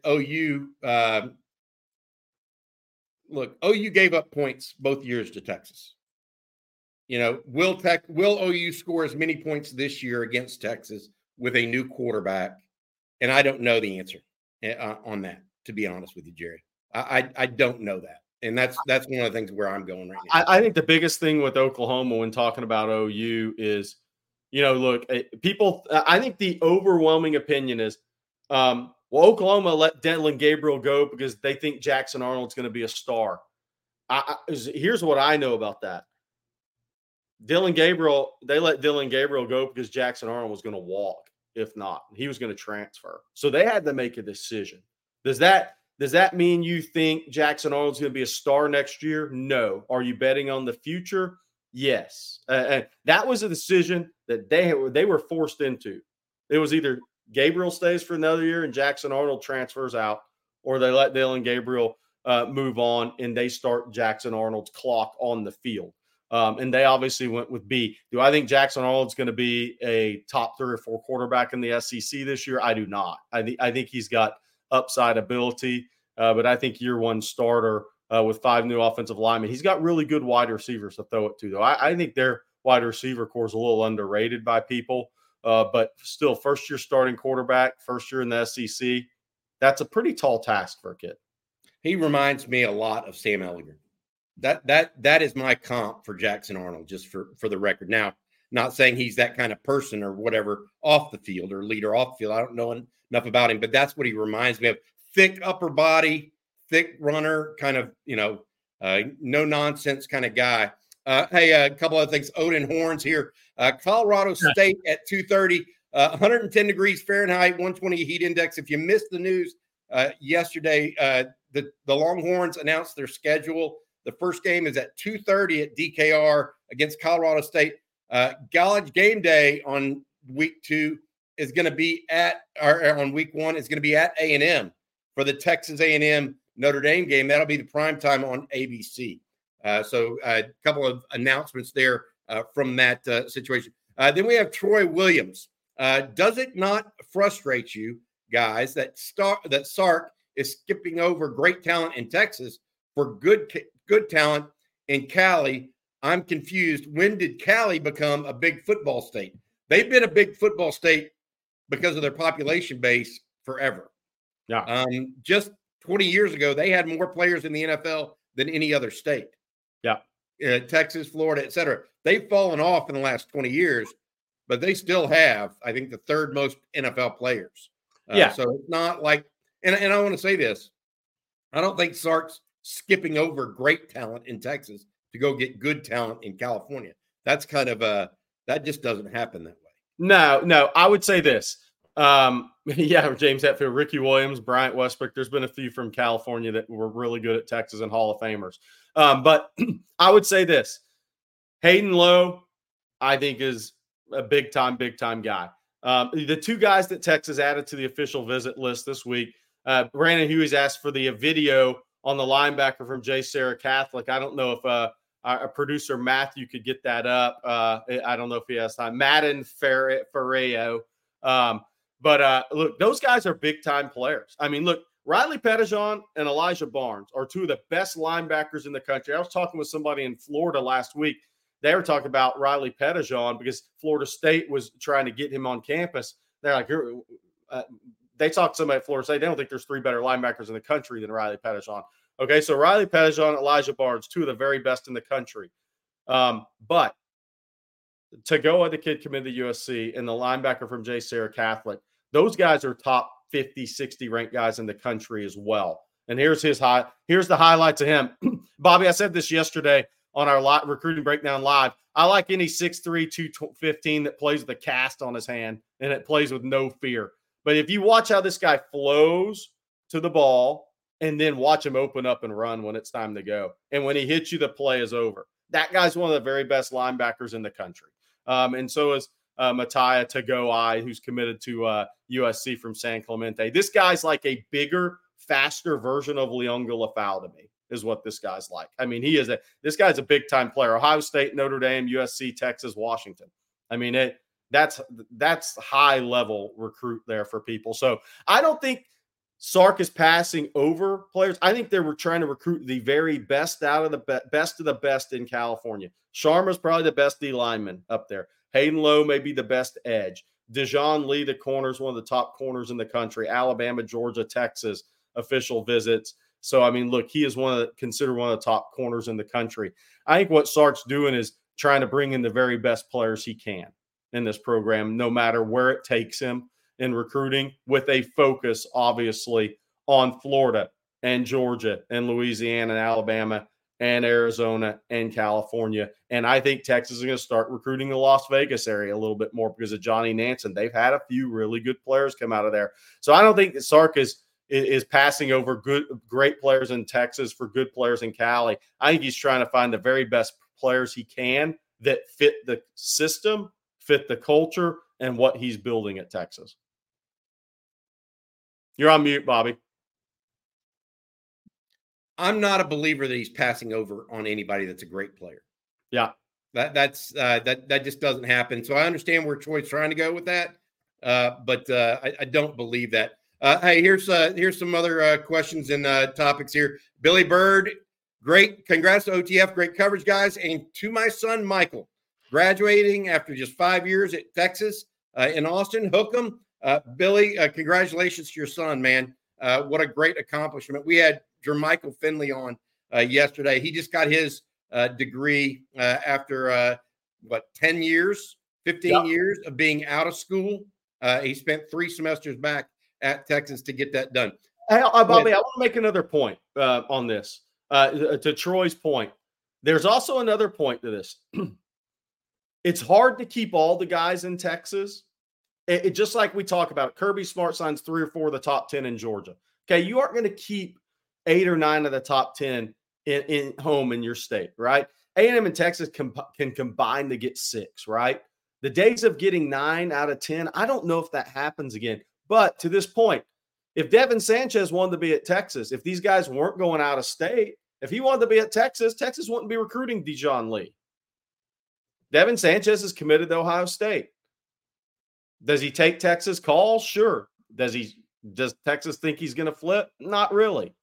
OU gave up points both years to Texas. Will OU score as many points this year against Texas with a new quarterback? And I don't know the answer on that, to be honest with you, Jerry. I don't know that. And that's one of the things where I'm going right now. I think the biggest thing with Oklahoma when talking about OU is, look, people, I think the overwhelming opinion is, Oklahoma let Dillon Gabriel go because they think Jackson Arnold's going to be a star. Here's what I know about that. They let Dillon Gabriel go because Jackson Arnold was going to walk. If not, he was going to transfer. So they had to make a decision. Does that mean you think Jackson Arnold's going to be a star next year? No. Are you betting on the future? Yes. That was a decision that they were forced into. It was either Gabriel stays for another year and Jackson Arnold transfers out, or they let Dillon Gabriel move on and they start Jackson Arnold's clock on the field. And they obviously went with B. Do I think Jackson Arnold's going to be a top 3 or 4 quarterback in the SEC this year? I do not. I think he's got upside ability, but I think year one starter with 5 new offensive linemen. He's got really good wide receivers to throw it to, though. I think their wide receiver core is a little underrated by people. But still, first-year starting quarterback, first year in the SEC, that's a pretty tall task for a kid. He reminds me a lot of Sam Ehlinger. That is my comp for Jackson Arnold, just for the record. Now, not saying he's that kind of person or whatever off the field or leader off the field. I don't know enough about him, but that's what he reminds me of. Thick upper body, thick runner, kind of, no-nonsense kind of guy. Hey, a couple of things. Odin Horns here. Colorado State at 2:30, 110 degrees Fahrenheit, 120 heat index. If you missed the news yesterday, the Longhorns announced their schedule. The first game is at 2:30 at DKR against Colorado State. College game day on week 2 is going to be on week 1 is going to be at A&M for the Texas A&M Notre Dame game. That'll be the prime time on ABC. So a couple of announcements there from that situation. Then we have Troy Williams. Does it not frustrate you guys that Sark is skipping over great talent in Texas for good talent in Cali? I'm confused. When did Cali become a big football state? They've been a big football state because of their population base forever. Yeah. Just 20 years ago, they had more players in the NFL than any other state. Yeah. Texas, Florida, et cetera. They've fallen off in the last 20 years, but they still have, I think, the 3rd most NFL players. So it's not like, and I want to say this, I don't think Sark's skipping over great talent in Texas to go get good talent in California. That's kind of that just doesn't happen that way. No, I would say this. James Hetfield, Ricky Williams, Bryant Westbrook. There's been a few from California that were really good at Texas and Hall of Famers. But I would say this. Hayden Lowe, I think, is a big time guy. The 2 guys that Texas added to the official visit list this week, Brandon Huey's asked for the video on the linebacker from J. Sarah Catholic. I don't know if our producer Matthew could get that up. I don't know if he has time. Madden Ferreo. But look, those guys are big-time players. I mean, look, Riley Pettijohn and Elijah Barnes are 2 of the best linebackers in the country. I was talking with somebody in Florida last week. They were talking about Riley Pettijohn because Florida State was trying to get him on campus. They're like, they talked to somebody at Florida State. They don't think there's 3 better linebackers in the country than Riley Pettijohn. Okay, so Riley Pettijohn, Elijah Barnes, 2 of the very best in the country. But Tagoa, the kid committed to USC, and the linebacker from J. Sarah Catholic, those guys are top 50, 60 ranked guys in the country as well. And here's the highlights of him. Bobby, I said this yesterday on our recruiting breakdown live. I like any 6'3", 215 that plays with a cast on his hand and it plays with no fear. But if you watch how this guy flows to the ball and then watch him open up and run when it's time to go, and when he hits you, the play is over. That guy's one of the very best linebackers in the country. And so is Mattia Tagoa, who's committed to USC from San Clemente. This guy's like a bigger, faster version of Leon Gulafau to me, is what this guy's like. I mean, this guy's a big-time player. Ohio State, Notre Dame, USC, Texas, Washington. I mean, that's high-level recruit there for people. So I don't think Sark is passing over players. I think they were trying to recruit the very best out of the best of the best in California. Sharma's probably the best D lineman up there. Hayden Lowe may be the best edge. Dejon Lee, the corner, is one of the top corners in the country. Alabama, Georgia, Texas, official visits. So, I mean, look, he is considered one of the top corners in the country. I think what Sark's doing is trying to bring in the very best players he can in this program, no matter where it takes him in recruiting, with a focus, obviously, on Florida and Georgia and Louisiana and Alabama and Arizona and California. And I think Texas is going to start recruiting the Las Vegas area a little bit more because of Johnny Nansen. They've had a few really good players come out of there. So I don't think that Sark is passing over great players in Texas for good players in Cali. I think he's trying to find the very best players he can that fit the system, fit the culture, and what he's building at Texas. You're on mute, Bobby. I'm not a believer that he's passing over on anybody that's a great player. Yeah. That just doesn't happen. So I understand where Troy's trying to go with that, but I don't believe that. Hey, here's some other questions and topics here. Billy Bird, great. Congrats to OTF. Great coverage, guys. And to my son, Michael, graduating after just 5 years at Texas in Austin. Hook 'em. Billy, congratulations to your son, man. What a great accomplishment. We had Jermichael Finley on yesterday. He just got his degree after 10 years, 15 years of being out of school. He spent 3 semesters back at Texas to get that done. Hey, Bobby, I want to make another point on this. To Troy's point, there's also another point to this. It's hard to keep all the guys in Texas. It just like we talk about, Kirby Smart signs 3 or 4 of the top 10 in Georgia. Okay, you aren't going to keep 8 or 9 of the top 10 in home in your state, right? A&M and Texas can combine to get 6, right? The days of getting 9 out of 10, I don't know if that happens again. But to this point, if Devin Sanchez wanted to be at Texas, if these guys weren't going out of state, if he wanted to be at Texas, Texas wouldn't be recruiting Dijon Lee. Devin Sanchez is committed to Ohio State. Does he take Texas calls? Sure. Does Texas think he's going to flip? Not really.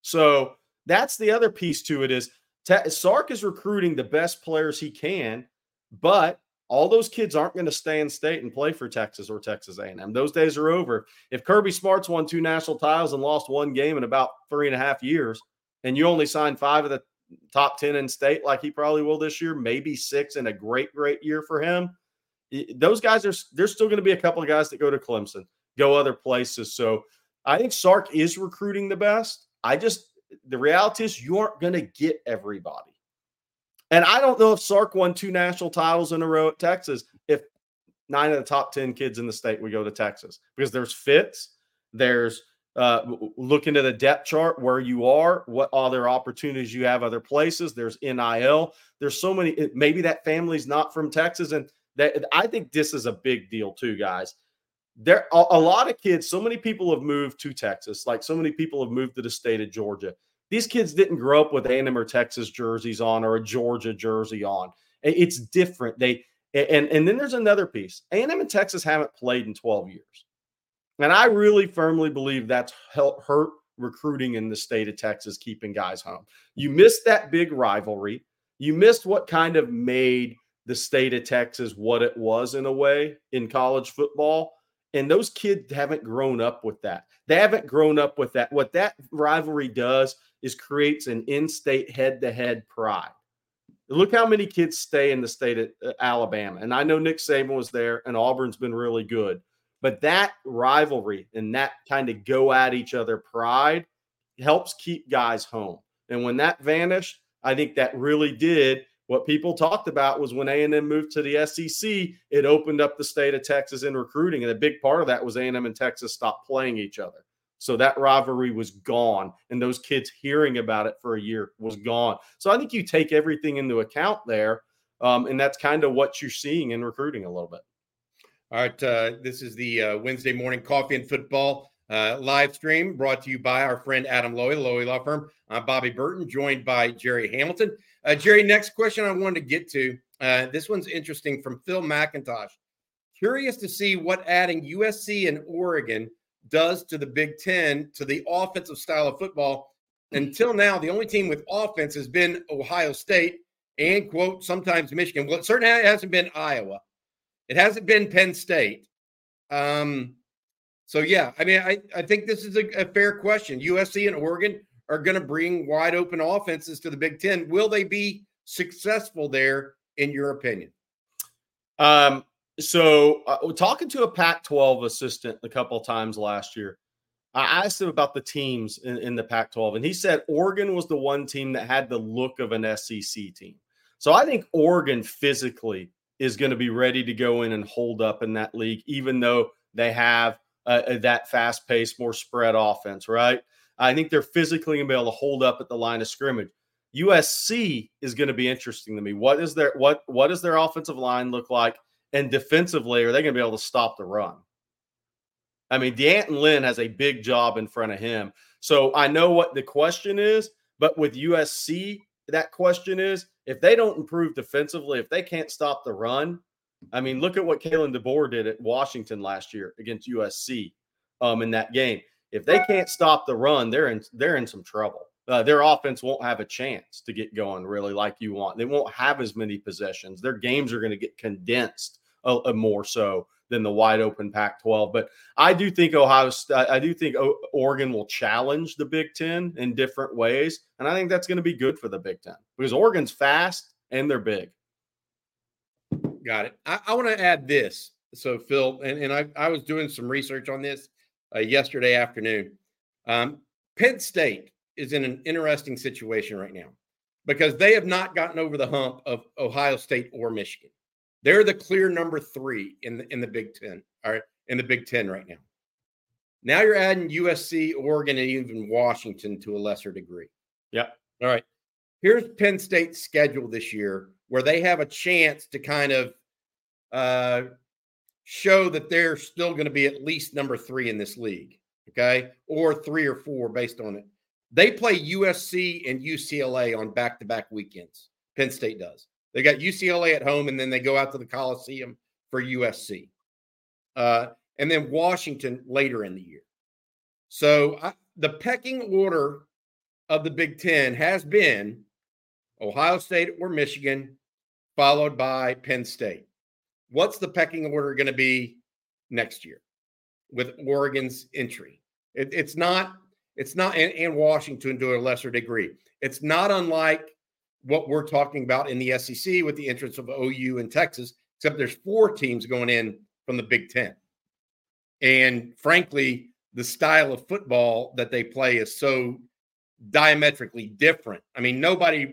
So that's the other piece to it is Sark is recruiting the best players he can, but all those kids aren't going to stay in state and play for Texas or Texas A&M. Those days are over. If Kirby Smart's won 2 national titles and lost 1 game in about 3.5 years, and you only signed 5 of the top 10 in state like he probably will this year, maybe 6 in a great, great year for him, those guys there's still going to be a couple of guys that go to Clemson, go other places. So I think Sark is recruiting the best. The reality is you aren't going to get everybody. And I don't know if Sark won 2 national titles in a row at Texas if 9 of the top 10 kids in the state would go to Texas, because there's fits, there's looking at a depth chart where you are, what other opportunities you have other places. There's NIL. There's so many. Maybe that family's not from Texas, and I think this is a big deal too, guys. There are a lot of kids. So many people have moved to Texas, like so many people have moved to the state of Georgia. These kids didn't grow up with A&M or Texas jerseys on or a Georgia jersey on. It's different. And then there's another piece. A&M and Texas haven't played in 12 years. And I really firmly believe that's hurt recruiting in the state of Texas, keeping guys home. You missed that big rivalry. You missed what kind of made the state of Texas what it was in a way in college football. And those kids haven't grown up with that. They haven't grown up with that. What that rivalry does is creates an in-state head-to-head pride. Look how many kids stay in the state of Alabama. And I know Nick Saban was there, and Auburn's been really good. But that rivalry and that kind of go at each other pride helps keep guys home. And when that vanished, I think that really did what people talked about was when A&M moved to the SEC, it opened up the state of Texas in recruiting. And a big part of that was A&M and Texas stopped playing each other. So that rivalry was gone. And those kids hearing about it for a year was gone. So I think you take everything into account there. And that's kind of what you're seeing in recruiting a little bit. All right. This is the Wednesday morning coffee and football live stream brought to you by our friend Adam Lowy, the Lowy Law Firm. I'm Bobby Burton, joined by Jerry Hamilton. Jerry, next question I wanted to get to. This one's interesting from Phil McIntosh. Curious to see what adding USC and Oregon does to the Big Ten, to the offensive style of football. Until now, the only team with offense has been Ohio State and, quote, sometimes Michigan. Well, it certainly hasn't been Iowa. It hasn't been Penn State. So, yeah, I mean, I think this is a fair question. USC and Oregon are going to bring wide open offenses to the Big Ten. Will they be successful there, in your opinion? So, talking to a Pac-12 assistant a couple of times last year, I asked him about the teams in the Pac-12, and he said Oregon was the one team that had the look of an SEC team. So I think Oregon physically is going to be ready to go in and hold up in that league, even though they have that fast-paced, more spread offense, right? I think they're physically going to be able to hold up at the line of scrimmage. USC is going to be interesting to me. What does their offensive line look like? And defensively, are they going to be able to stop the run? I mean, D'Anton Lynn has a big job in front of him. So I know what the question is, but with USC, that question is, if they don't improve defensively, if they can't stop the run, I mean, look at what Kalen DeBoer did at Washington last year against USC in that game. If they can't stop the run, they're in some trouble. Their offense won't have a chance to get going really like you want. They won't have as many possessions. Their games are going to get condensed more so than the wide open Pac-12. But I do think Oregon will challenge the Big Ten in different ways. And I think that's going to be good for the Big Ten because Oregon's fast and they're big. Got it. I want to add this. So, Phil, and I was doing some research on this yesterday afternoon. Penn State is in an interesting situation right now because they have not gotten over the hump of Ohio State or Michigan. They're the clear number 3 in the Big Ten, or in the Big Ten right now. Now you're adding USC, Oregon, and even Washington to a lesser degree. Yep. All right. Here's Penn State's schedule this year where they have a chance to kind of show that they're still going to be at least number 3 in this league, okay, or 3 or 4 based on it. They play USC and UCLA on back-to-back weekends. Penn State does. They got UCLA at home, and then they go out to the Coliseum for USC. And then Washington later in the year. So the pecking order of the Big Ten has been Ohio State or Michigan, followed by Penn State. What's the pecking order going to be next year with Oregon's entry? It's not, and Washington to a lesser degree. It's not unlike what we're talking about in the SEC with the entrance of OU and Texas, except there's 4 teams going in from the Big Ten. And frankly, the style of football that they play is so diametrically different. I mean, nobody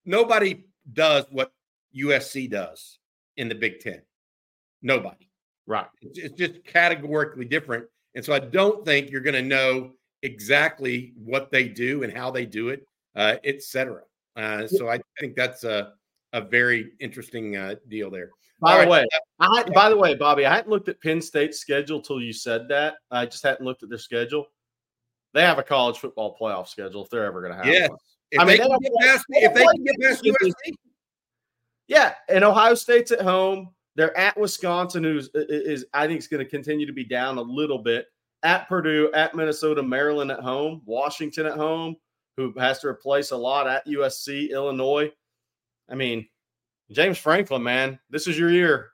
does what USC does in the Big Ten. Nobody. Right. It's just categorically different. And so I don't think you're going to know exactly what they do and how they do it, et cetera. So I think that's a very interesting deal there. By the way, Bobby, I hadn't looked at Penn State's schedule till you said that. I just hadn't looked at their schedule. They have a college football playoff schedule if they're ever going to have one. If they can get past USC. Yeah, and Ohio State's at home. They're at Wisconsin, who is I think is going to continue to be down a little bit. At Purdue, at Minnesota, Maryland at home, Washington at home, who has to replace a lot at USC, Illinois. I mean, James Franklin, man, this is your year.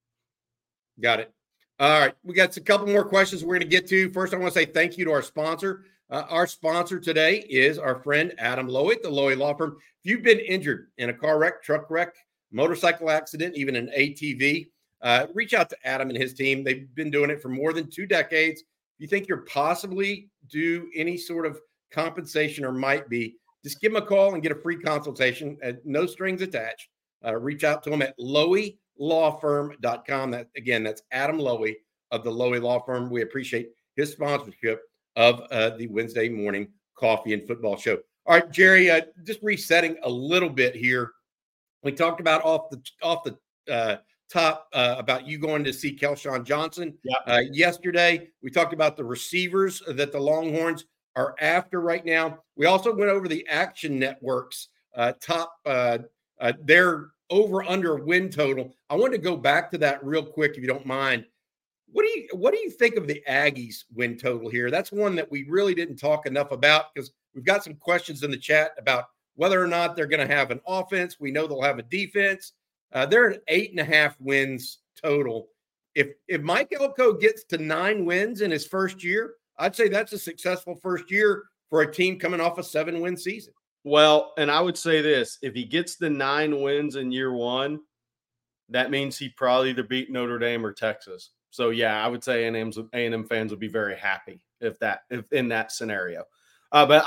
Got it. All right. We got a couple more questions we're going to get to. First, I want to say thank you to our sponsor. Our sponsor today is our friend Adam Lowy at the Lowy Law Firm. If you've been injured in a car wreck, truck wreck, motorcycle accident, even an ATV, reach out to Adam and his team. They've been doing it for more than 2 decades. If you think you're possibly due any sort of compensation or might be, just give them a call and get a free consultation at no strings attached. Reach out to them at loweylawfirm.com. That's Adam Lowy of the Lowy Law Firm. We appreciate his sponsorship of the Wednesday morning coffee and football show. All right, Jerry, just resetting a little bit here. We talked about off the top about you going to see Kelshawn Johnson yesterday. We talked about the receivers that the Longhorns are after right now. We also went over the Action Network's their over-under win total. I wanted to go back to that real quick, if you don't mind. What do you think of the Aggies win total here? That's one that we really didn't talk enough about because we've got some questions in the chat about whether or not they're going to have an offense. We know they'll have a defense. They're at 8.5 wins total. If Mike Elko gets to 9 wins in his first year, I'd say that's a successful first year for a team coming off a 7-win season. Well, and I would say this, if he gets the 9 wins in year 1, that means he probably either beat Notre Dame or Texas. So yeah, I would say A&M fans would be very happy if in that scenario. But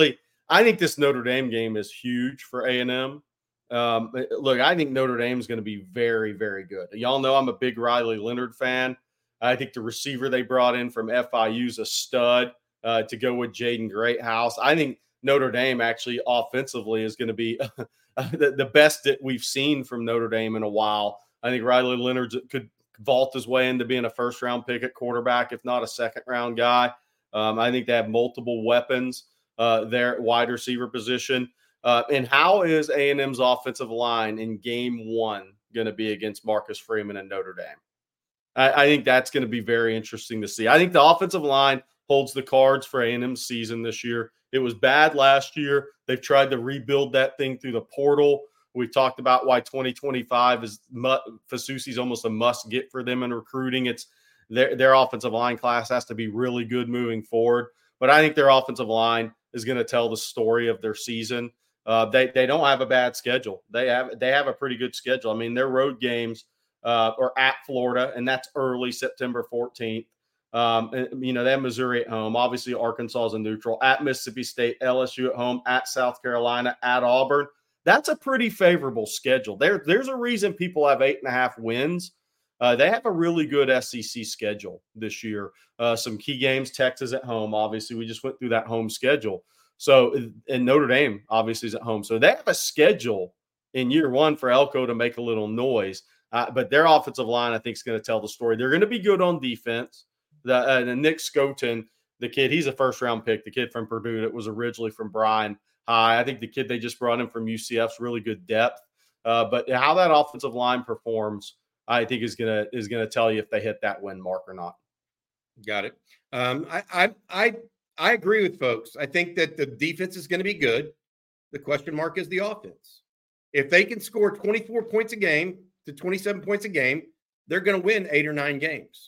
I think this Notre Dame game is huge for A&M. Look, I think Notre Dame is going to be very, very good. Y'all know I'm a big Riley Leonard fan. I think the receiver they brought in from FIU is a stud to go with Jaden Greathouse. I think Notre Dame actually offensively is going to be the best that we've seen from Notre Dame in a while. I think Riley Leonard could vault his way into being a first-round pick at quarterback, if not a second-round guy. I think they have multiple weapons there at wide receiver position. And how is A&M's offensive line in game one going to be against Marcus Freeman and Notre Dame? I think that's going to be very interesting to see. I think the offensive line holds the cards for A&M's season this year. It was bad last year. They've tried to rebuild that thing through the portal. We've talked about why 2025 is Fasusi's almost a must get for them in recruiting. It's their offensive line class has to be really good moving forward. But I think their offensive line is going to tell the story of their season. They don't have a bad schedule. They have a pretty good schedule. I mean, their road games are at Florida, and that's early September 14th. They have Missouri at home. Obviously, Arkansas is a neutral. At Mississippi State, LSU at home, at South Carolina, at Auburn. That's a pretty favorable schedule. There's a reason people have 8.5 wins. They have a really good SEC schedule this year. Some key games, Texas at home. Obviously, we just went through that home schedule. So, and Notre Dame obviously is at home. So they have a schedule in year one for Elko to make a little noise. But their offensive line, I think, is going to tell the story. They're going to be good on defense. The Nick Scoten, the kid, he's a first-round pick, the kid from Purdue that was originally from Bryan High. I think the kid they just brought in from UCF's really good depth. But how that offensive line performs, I think is gonna tell you if they hit that win mark or not. Got it. I agree with folks. I think that the defense is going to be good. The question mark is the offense. If they can score 24 points a game to 27 points a game, they're going to win 8 or 9 games.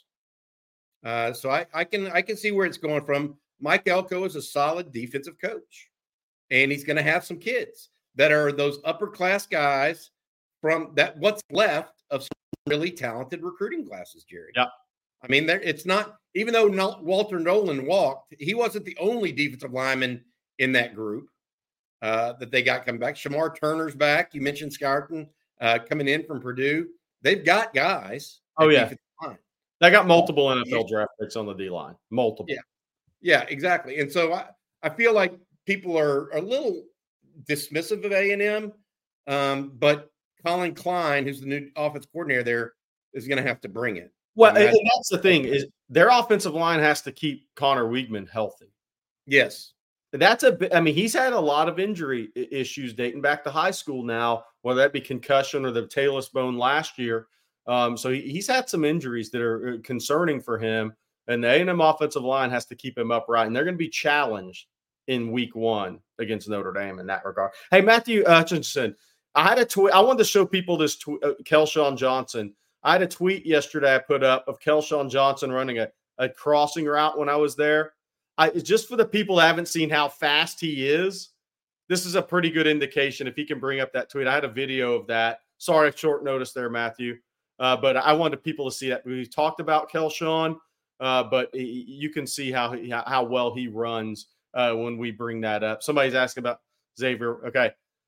So I can see where it's going from. Mike Elko is a solid defensive coach, and he's going to have some kids that are those upper class guys from that what's left of some really talented recruiting classes, Jerry. Yeah. I mean, it's not, even though Walter Nolan walked, he wasn't the only defensive lineman in that group that they got coming back. Shamar Turner's back. You mentioned Scarton coming in from Purdue. They've got guys. Oh, yeah. They got multiple NFL draft picks on the D-line. Multiple. Yeah, exactly. And so I feel like people are a little dismissive of A&M, but Colin Klein, who's the new offensive coordinator there, is going to have to bring it. Well, and that's the thing is their offensive line has to keep Connor Weigman healthy. Yes. He's had a lot of injury issues dating back to high school now, whether that be concussion or the talus bone last year. So he's had some injuries that are concerning for him, and the A&M offensive line has to keep him upright, and they're going to be challenged in week 1 against Notre Dame in that regard. Hey, Matthew Hutchinson, I had a tweet. I wanted to show people this Kelshawn Johnson. I had a tweet yesterday I put up of Kelshawn Johnson running a crossing route when I was there. Just for the people that haven't seen how fast he is, this is a pretty good indication if he can bring up that tweet. I had a video of that. Sorry, short notice there, Matthew. But I wanted people to see that. We talked about Kelshawn, but you can see how well he runs when we bring that up. Somebody's asking about Xavier. Okay.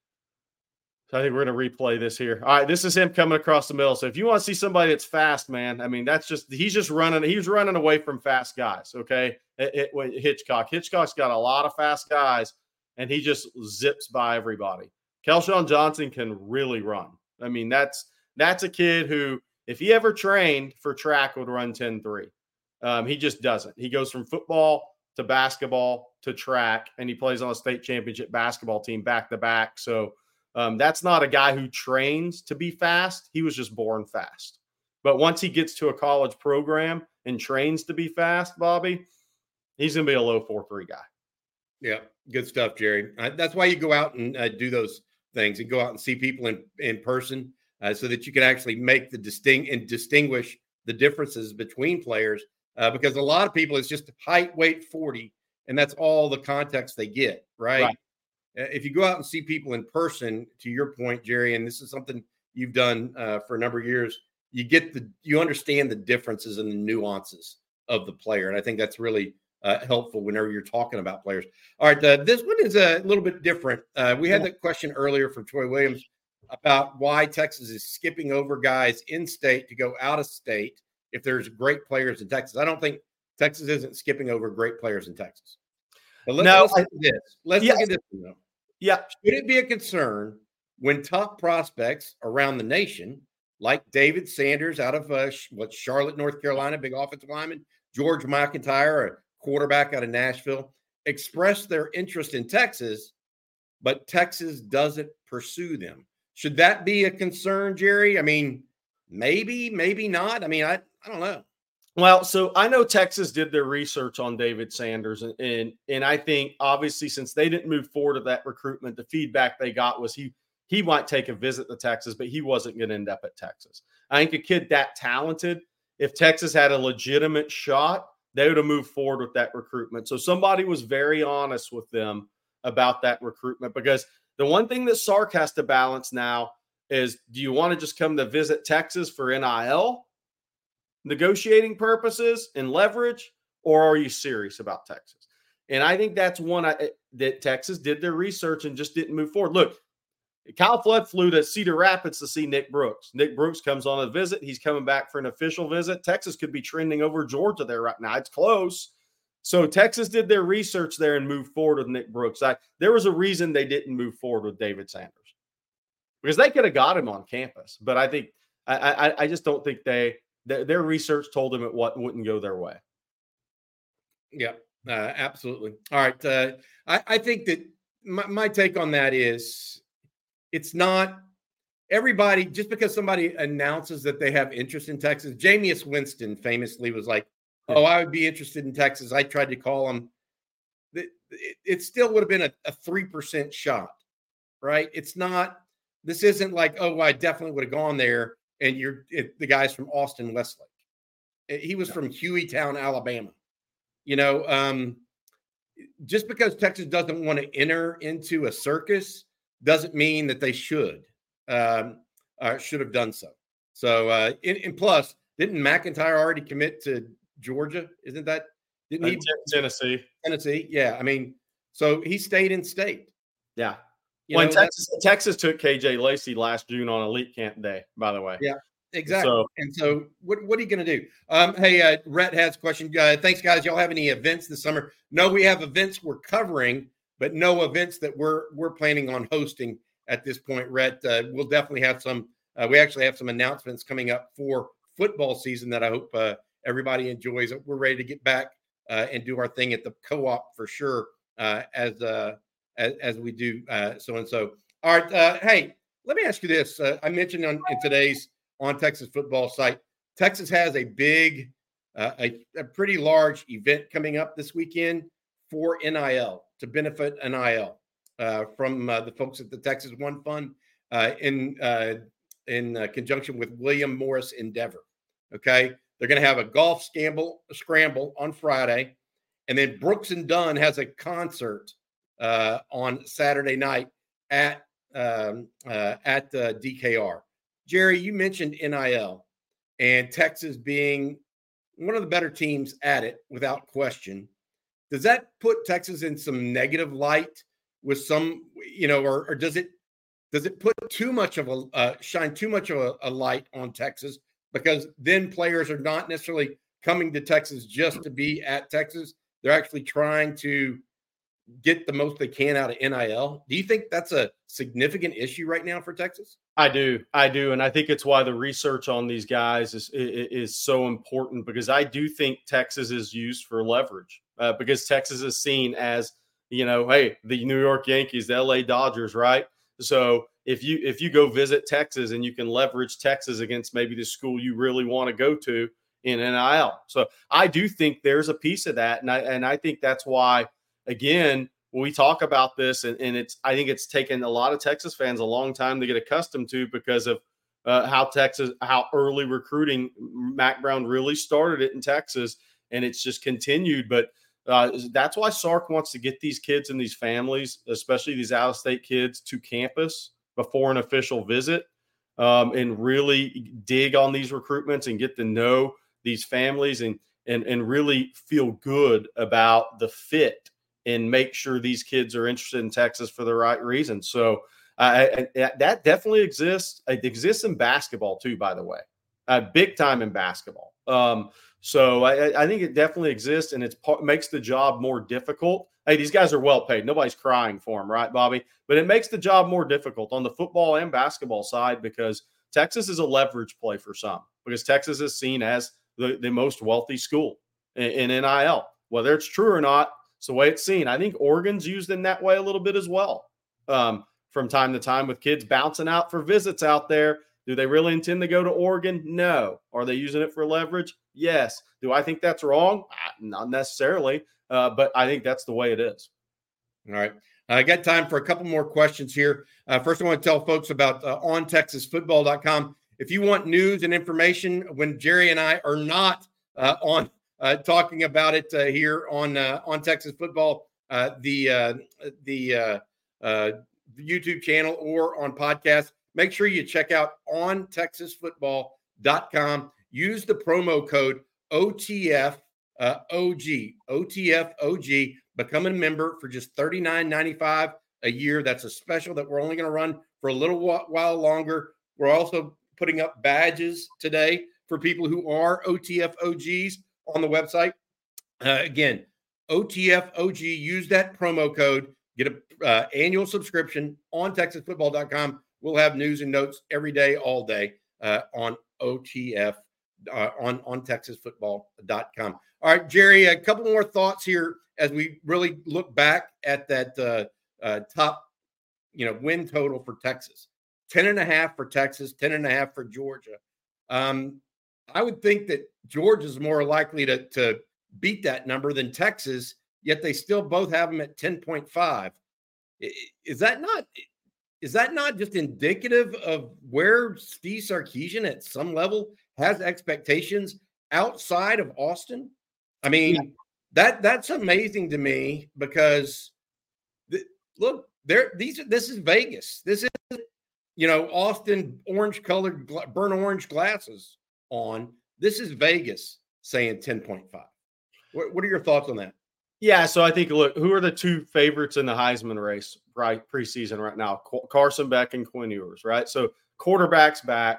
So I think we're going to replay this here. All right, this is him coming across the middle. So if you want to see somebody that's fast, man, I mean, he's just running. He's running away from fast guys, okay? Hitchcock's got a lot of fast guys, and he just zips by everybody. Kelshawn Johnson can really run. I mean, that's a kid who, if he ever trained for track, would run 10.3. He just doesn't. He goes from football to basketball to track, and he plays on a state championship basketball team back-to-back. So that's not a guy who trains to be fast. He was just born fast. But once he gets to a college program and trains to be fast, Bobby, he's going to be a low 4.3 guy. Yeah, good stuff, Jerry. That's why you go out and do those things and go out and see people in person so that you can actually make the distinguish the differences between players because a lot of people, it's just height, weight, 40, and that's all the context they get, right? If you go out and see people in person, to your point, Jerry, and this is something you've done for a number of years, you understand the differences and the nuances of the player. And I think that's really helpful whenever you're talking about players. All right. This one is a little bit different. We had that question earlier from Troy Williams about why Texas is skipping over guys in state to go out of state if there's great players in Texas. I don't think Texas isn't skipping over great players in Texas. But let's look at this. Let's look at this. Yeah. Should it be a concern when top prospects around the nation, like David Sanders out of Charlotte, North Carolina, big offensive lineman, George McIntyre, a quarterback out of Nashville, express their interest in Texas, but Texas doesn't pursue them? Should that be a concern, Jerry? I mean, maybe not. I mean, I don't know. Well, so I know Texas did their research on David Sanders, and I think obviously since they didn't move forward with that recruitment, the feedback they got was he might take a visit to Texas, but he wasn't going to end up at Texas. I think a kid that talented, if Texas had a legitimate shot, they would have moved forward with that recruitment. So somebody was very honest with them about that recruitment, because the one thing that Sark has to balance now is, do you want to just come to visit Texas for NIL negotiating purposes and leverage, or are you serious about Texas? And I think that's one that Texas did their research and just didn't move forward. Look, Kyle Flood flew to Cedar Rapids to see Nick Brooks. Nick Brooks comes on a visit. He's coming back for an official visit. Texas could be trending over Georgia there right now. It's close. So Texas did their research there and moved forward with Nick Brooks. There was a reason they didn't move forward with David Sanders, because they could have got him on campus. But I think I just don't think their research told them it wouldn't go their way. Yeah, absolutely. All right. I think that my take on that is, it's not everybody, just because somebody announces that they have interest in Texas. Jameis Winston famously was like, oh, I would be interested in Texas. I tried to call him. It still would have been a 3% shot, right? This isn't like, oh, I definitely would have gone there. And the guy's from Austin Westlake. He was from Hueytown, Alabama. Just because Texas doesn't want to enter into a circus doesn't mean that they should have done so. So, and plus, didn't McIntyre already commit to Georgia? Didn't he? Tennessee. Tennessee, yeah. I mean, so he stayed in state. Yeah. When Texas took KJ Lacey last June on elite camp day, by the way. Yeah, exactly. So what are you going to do? Hey, Rhett has a question. Thanks, guys. Y'all have any events this summer? No, we have events we're covering, but no events that we're planning on hosting at this point, Rhett. We'll definitely have some. We actually have some announcements coming up for football season that I hope everybody enjoys. We're ready to get back and do our thing at the co-op for sure, as we do so and so. All right. Hey, let me ask you this. I mentioned in today's On Texas Football site, Texas has a big, a pretty large event coming up this weekend for NIL, to benefit NIL from the folks at the Texas One Fund in conjunction with William Morris Endeavor. Okay. They're going to have a golf scramble on Friday. And then Brooks and Dunn has a concert on Saturday night at DKR. Jerry, you mentioned NIL and Texas being one of the better teams at it without question. Does that put Texas in some negative light with some, or does it put too much of shine too much of a light on Texas, because then players are not necessarily coming to Texas just to be at Texas? They're actually trying to get the most they can out of NIL. Do you think that's a significant issue right now for Texas? I do. And I think it's why the research on these guys is so important, because I do think Texas is used for leverage, because Texas is seen as, hey, the New York Yankees, the LA Dodgers, right? So if you go visit Texas and you can leverage Texas against maybe the school you really want to go to in NIL. So I do think there's a piece of that. And I think that's why, again, when we talk about this, and I think it's taken a lot of Texas fans a long time to get accustomed to, because of how early recruiting Mack Brown really started it in Texas, and it's just continued. But that's why Sark wants to get these kids and these families, especially these out-of-state kids, to campus before an official visit, and really dig on these recruitments and get to know these families and really feel good about the fit and make sure these kids are interested in Texas for the right reasons. So that definitely exists. It exists in basketball too, by the way, big time in basketball. So I think it definitely exists, and makes the job more difficult. Hey, these guys are well paid. Nobody's crying for them, right, Bobby? But it makes the job more difficult on the football and basketball side because Texas is a leverage play for some, because Texas is seen as the most wealthy school in NIL. Whether it's true or not, it's the way it's seen. I think Oregon's used in that way a little bit as well, from time to time, with kids bouncing out for visits out there. Do they really intend to go to Oregon? No. Are they using it for leverage? Yes. Do I think that's wrong? Not necessarily, but I think that's the way it is. All right. I got time for a couple more questions here. First, I want to tell folks about OnTexasFootball.com. If you want news and information when Jerry and I are not on talking about it here on Texas Football, the YouTube channel or on podcast, make sure you check out OnTexasFootball.com. Use the promo code OTFOG. OTFOG. Become a member for just $39.95 a year. That's a special that we're only going to run for a little while longer. We're also putting up badges today for people who are OTFOGs on the website. Again, OTFOG. Use that promo code. Get an annual subscription on TexasFootball.com. We'll have news and notes every day, all day on OTF on TexasFootball.com. All right, Jerry, a couple more thoughts here as we really look back at that top, win total for Texas. 10.5 for Texas, 10.5 for Georgia. I would think that Georgia's more likely to beat that number than Texas, yet they still both have them at 10.5. Is that not just indicative of where Steve Sarkisian at some level has expectations outside of Austin? I mean, that's amazing to me because look, this is Vegas. This is, Austin orange-colored, burnt orange glasses on. This is Vegas saying 10.5. What are your thoughts on that? Yeah, so I think, look, who are the two favorites in the Heisman race preseason right now? Carson Beck and Quinn Ewers, right? So quarterback's back.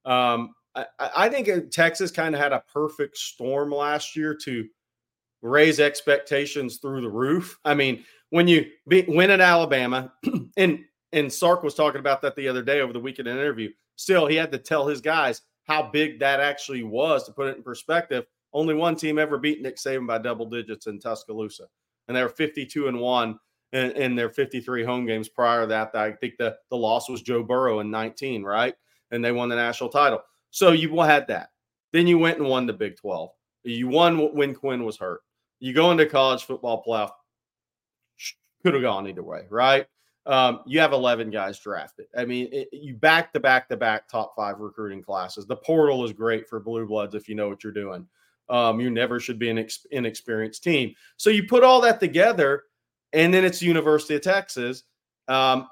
I think Texas kind of had a perfect storm last year to raise expectations through the roof. I mean, when you win at Alabama, and Sark was talking about that the other day over the weekend interview, still he had to tell his guys how big that actually was. To put it in perspective, only one team ever beat Nick Saban by double digits in Tuscaloosa, and they were 52-1 in their 53 home games prior to that. I think the loss was Joe Burrow in 19, right? And they won the national title. So you had that. Then you went and won the Big 12. You won when Quinn was hurt. You go into college football playoff, could have gone either way, right? You have 11 guys drafted. I mean, you back-to-back top 5 recruiting classes. The portal is great for blue bloods if you know what you're doing. You never should be an inexperienced team. So you put all that together, and then it's University of Texas. Look,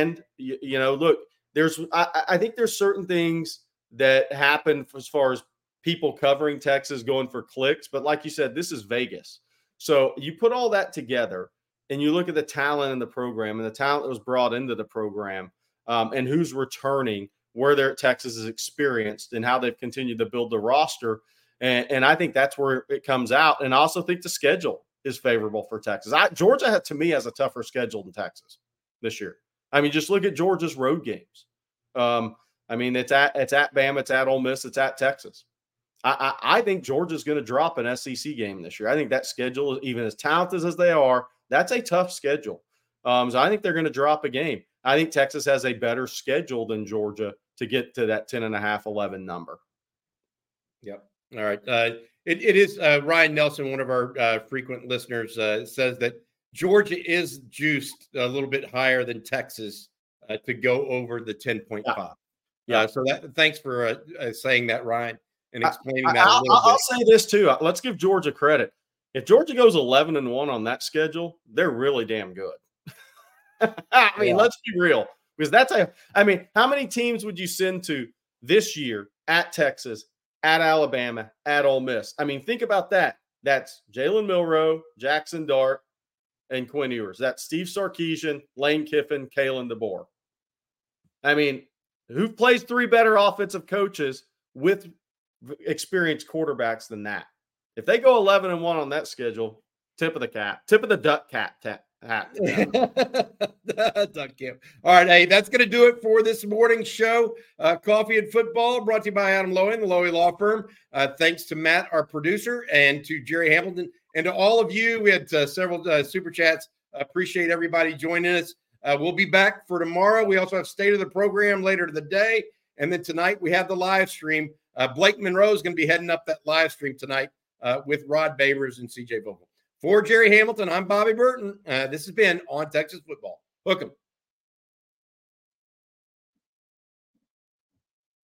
I think there's certain things that happen as far as people covering Texas going for clicks. But like you said, this is Vegas. So you put all that together and you look at the talent in the program and the talent that was brought into the program, and who's returning, where Texas is experienced, and how they've continued to build the roster. And I think that's where it comes out. And I also think the schedule is favorable for Texas. Georgia, to me, has a tougher schedule than Texas this year. I mean, just look at Georgia's road games. It's at Bama, it's at Ole Miss, it's at Texas. I think Georgia's going to drop an SEC game this year. I think that schedule, even as talented as they are, that's a tough schedule. So I think they're going to drop a game. I think Texas has a better schedule than Georgia to get to that 10.5, 11 number. Yep. All right. It is Ryan Nelson, one of our frequent listeners, says that Georgia is juiced a little bit higher than Texas to go over the 10.5. Yeah. So thanks for saying that, Ryan, and explaining that a little bit. I'll say this too. Let's give Georgia credit. If Georgia goes 11-1 on that schedule, they're really damn good. Let's be real. Because how many teams would you send to this year at Texas, at Alabama, at Ole Miss? I mean, think about that. That's Jalen Milroe, Jackson Dart, and Quinn Ewers. That's Steve Sarkisian, Lane Kiffin, Kalen DeBoer. I mean, who plays 3 better offensive coaches with experienced quarterbacks than that? If they go 11-1 on that schedule, tip of the duck hat. Duck cap. All right, hey, that's going to do it for this morning's show. Coffee and Football, brought to you by Adam Lowy, the Lowy Law Firm. Thanks to Matt, our producer, and to Jerry Hamilton, and to all of you. We had several super chats. Appreciate everybody joining us. We'll be back for tomorrow. We also have State of the Program later in the day, and then tonight we have the live stream. Blake Monroe is going to be heading up that live stream tonight with Rod Babers and CJ Vogel. For Jerry Hamilton, I'm Bobby Burton. This has been On Texas Football. Hook 'em.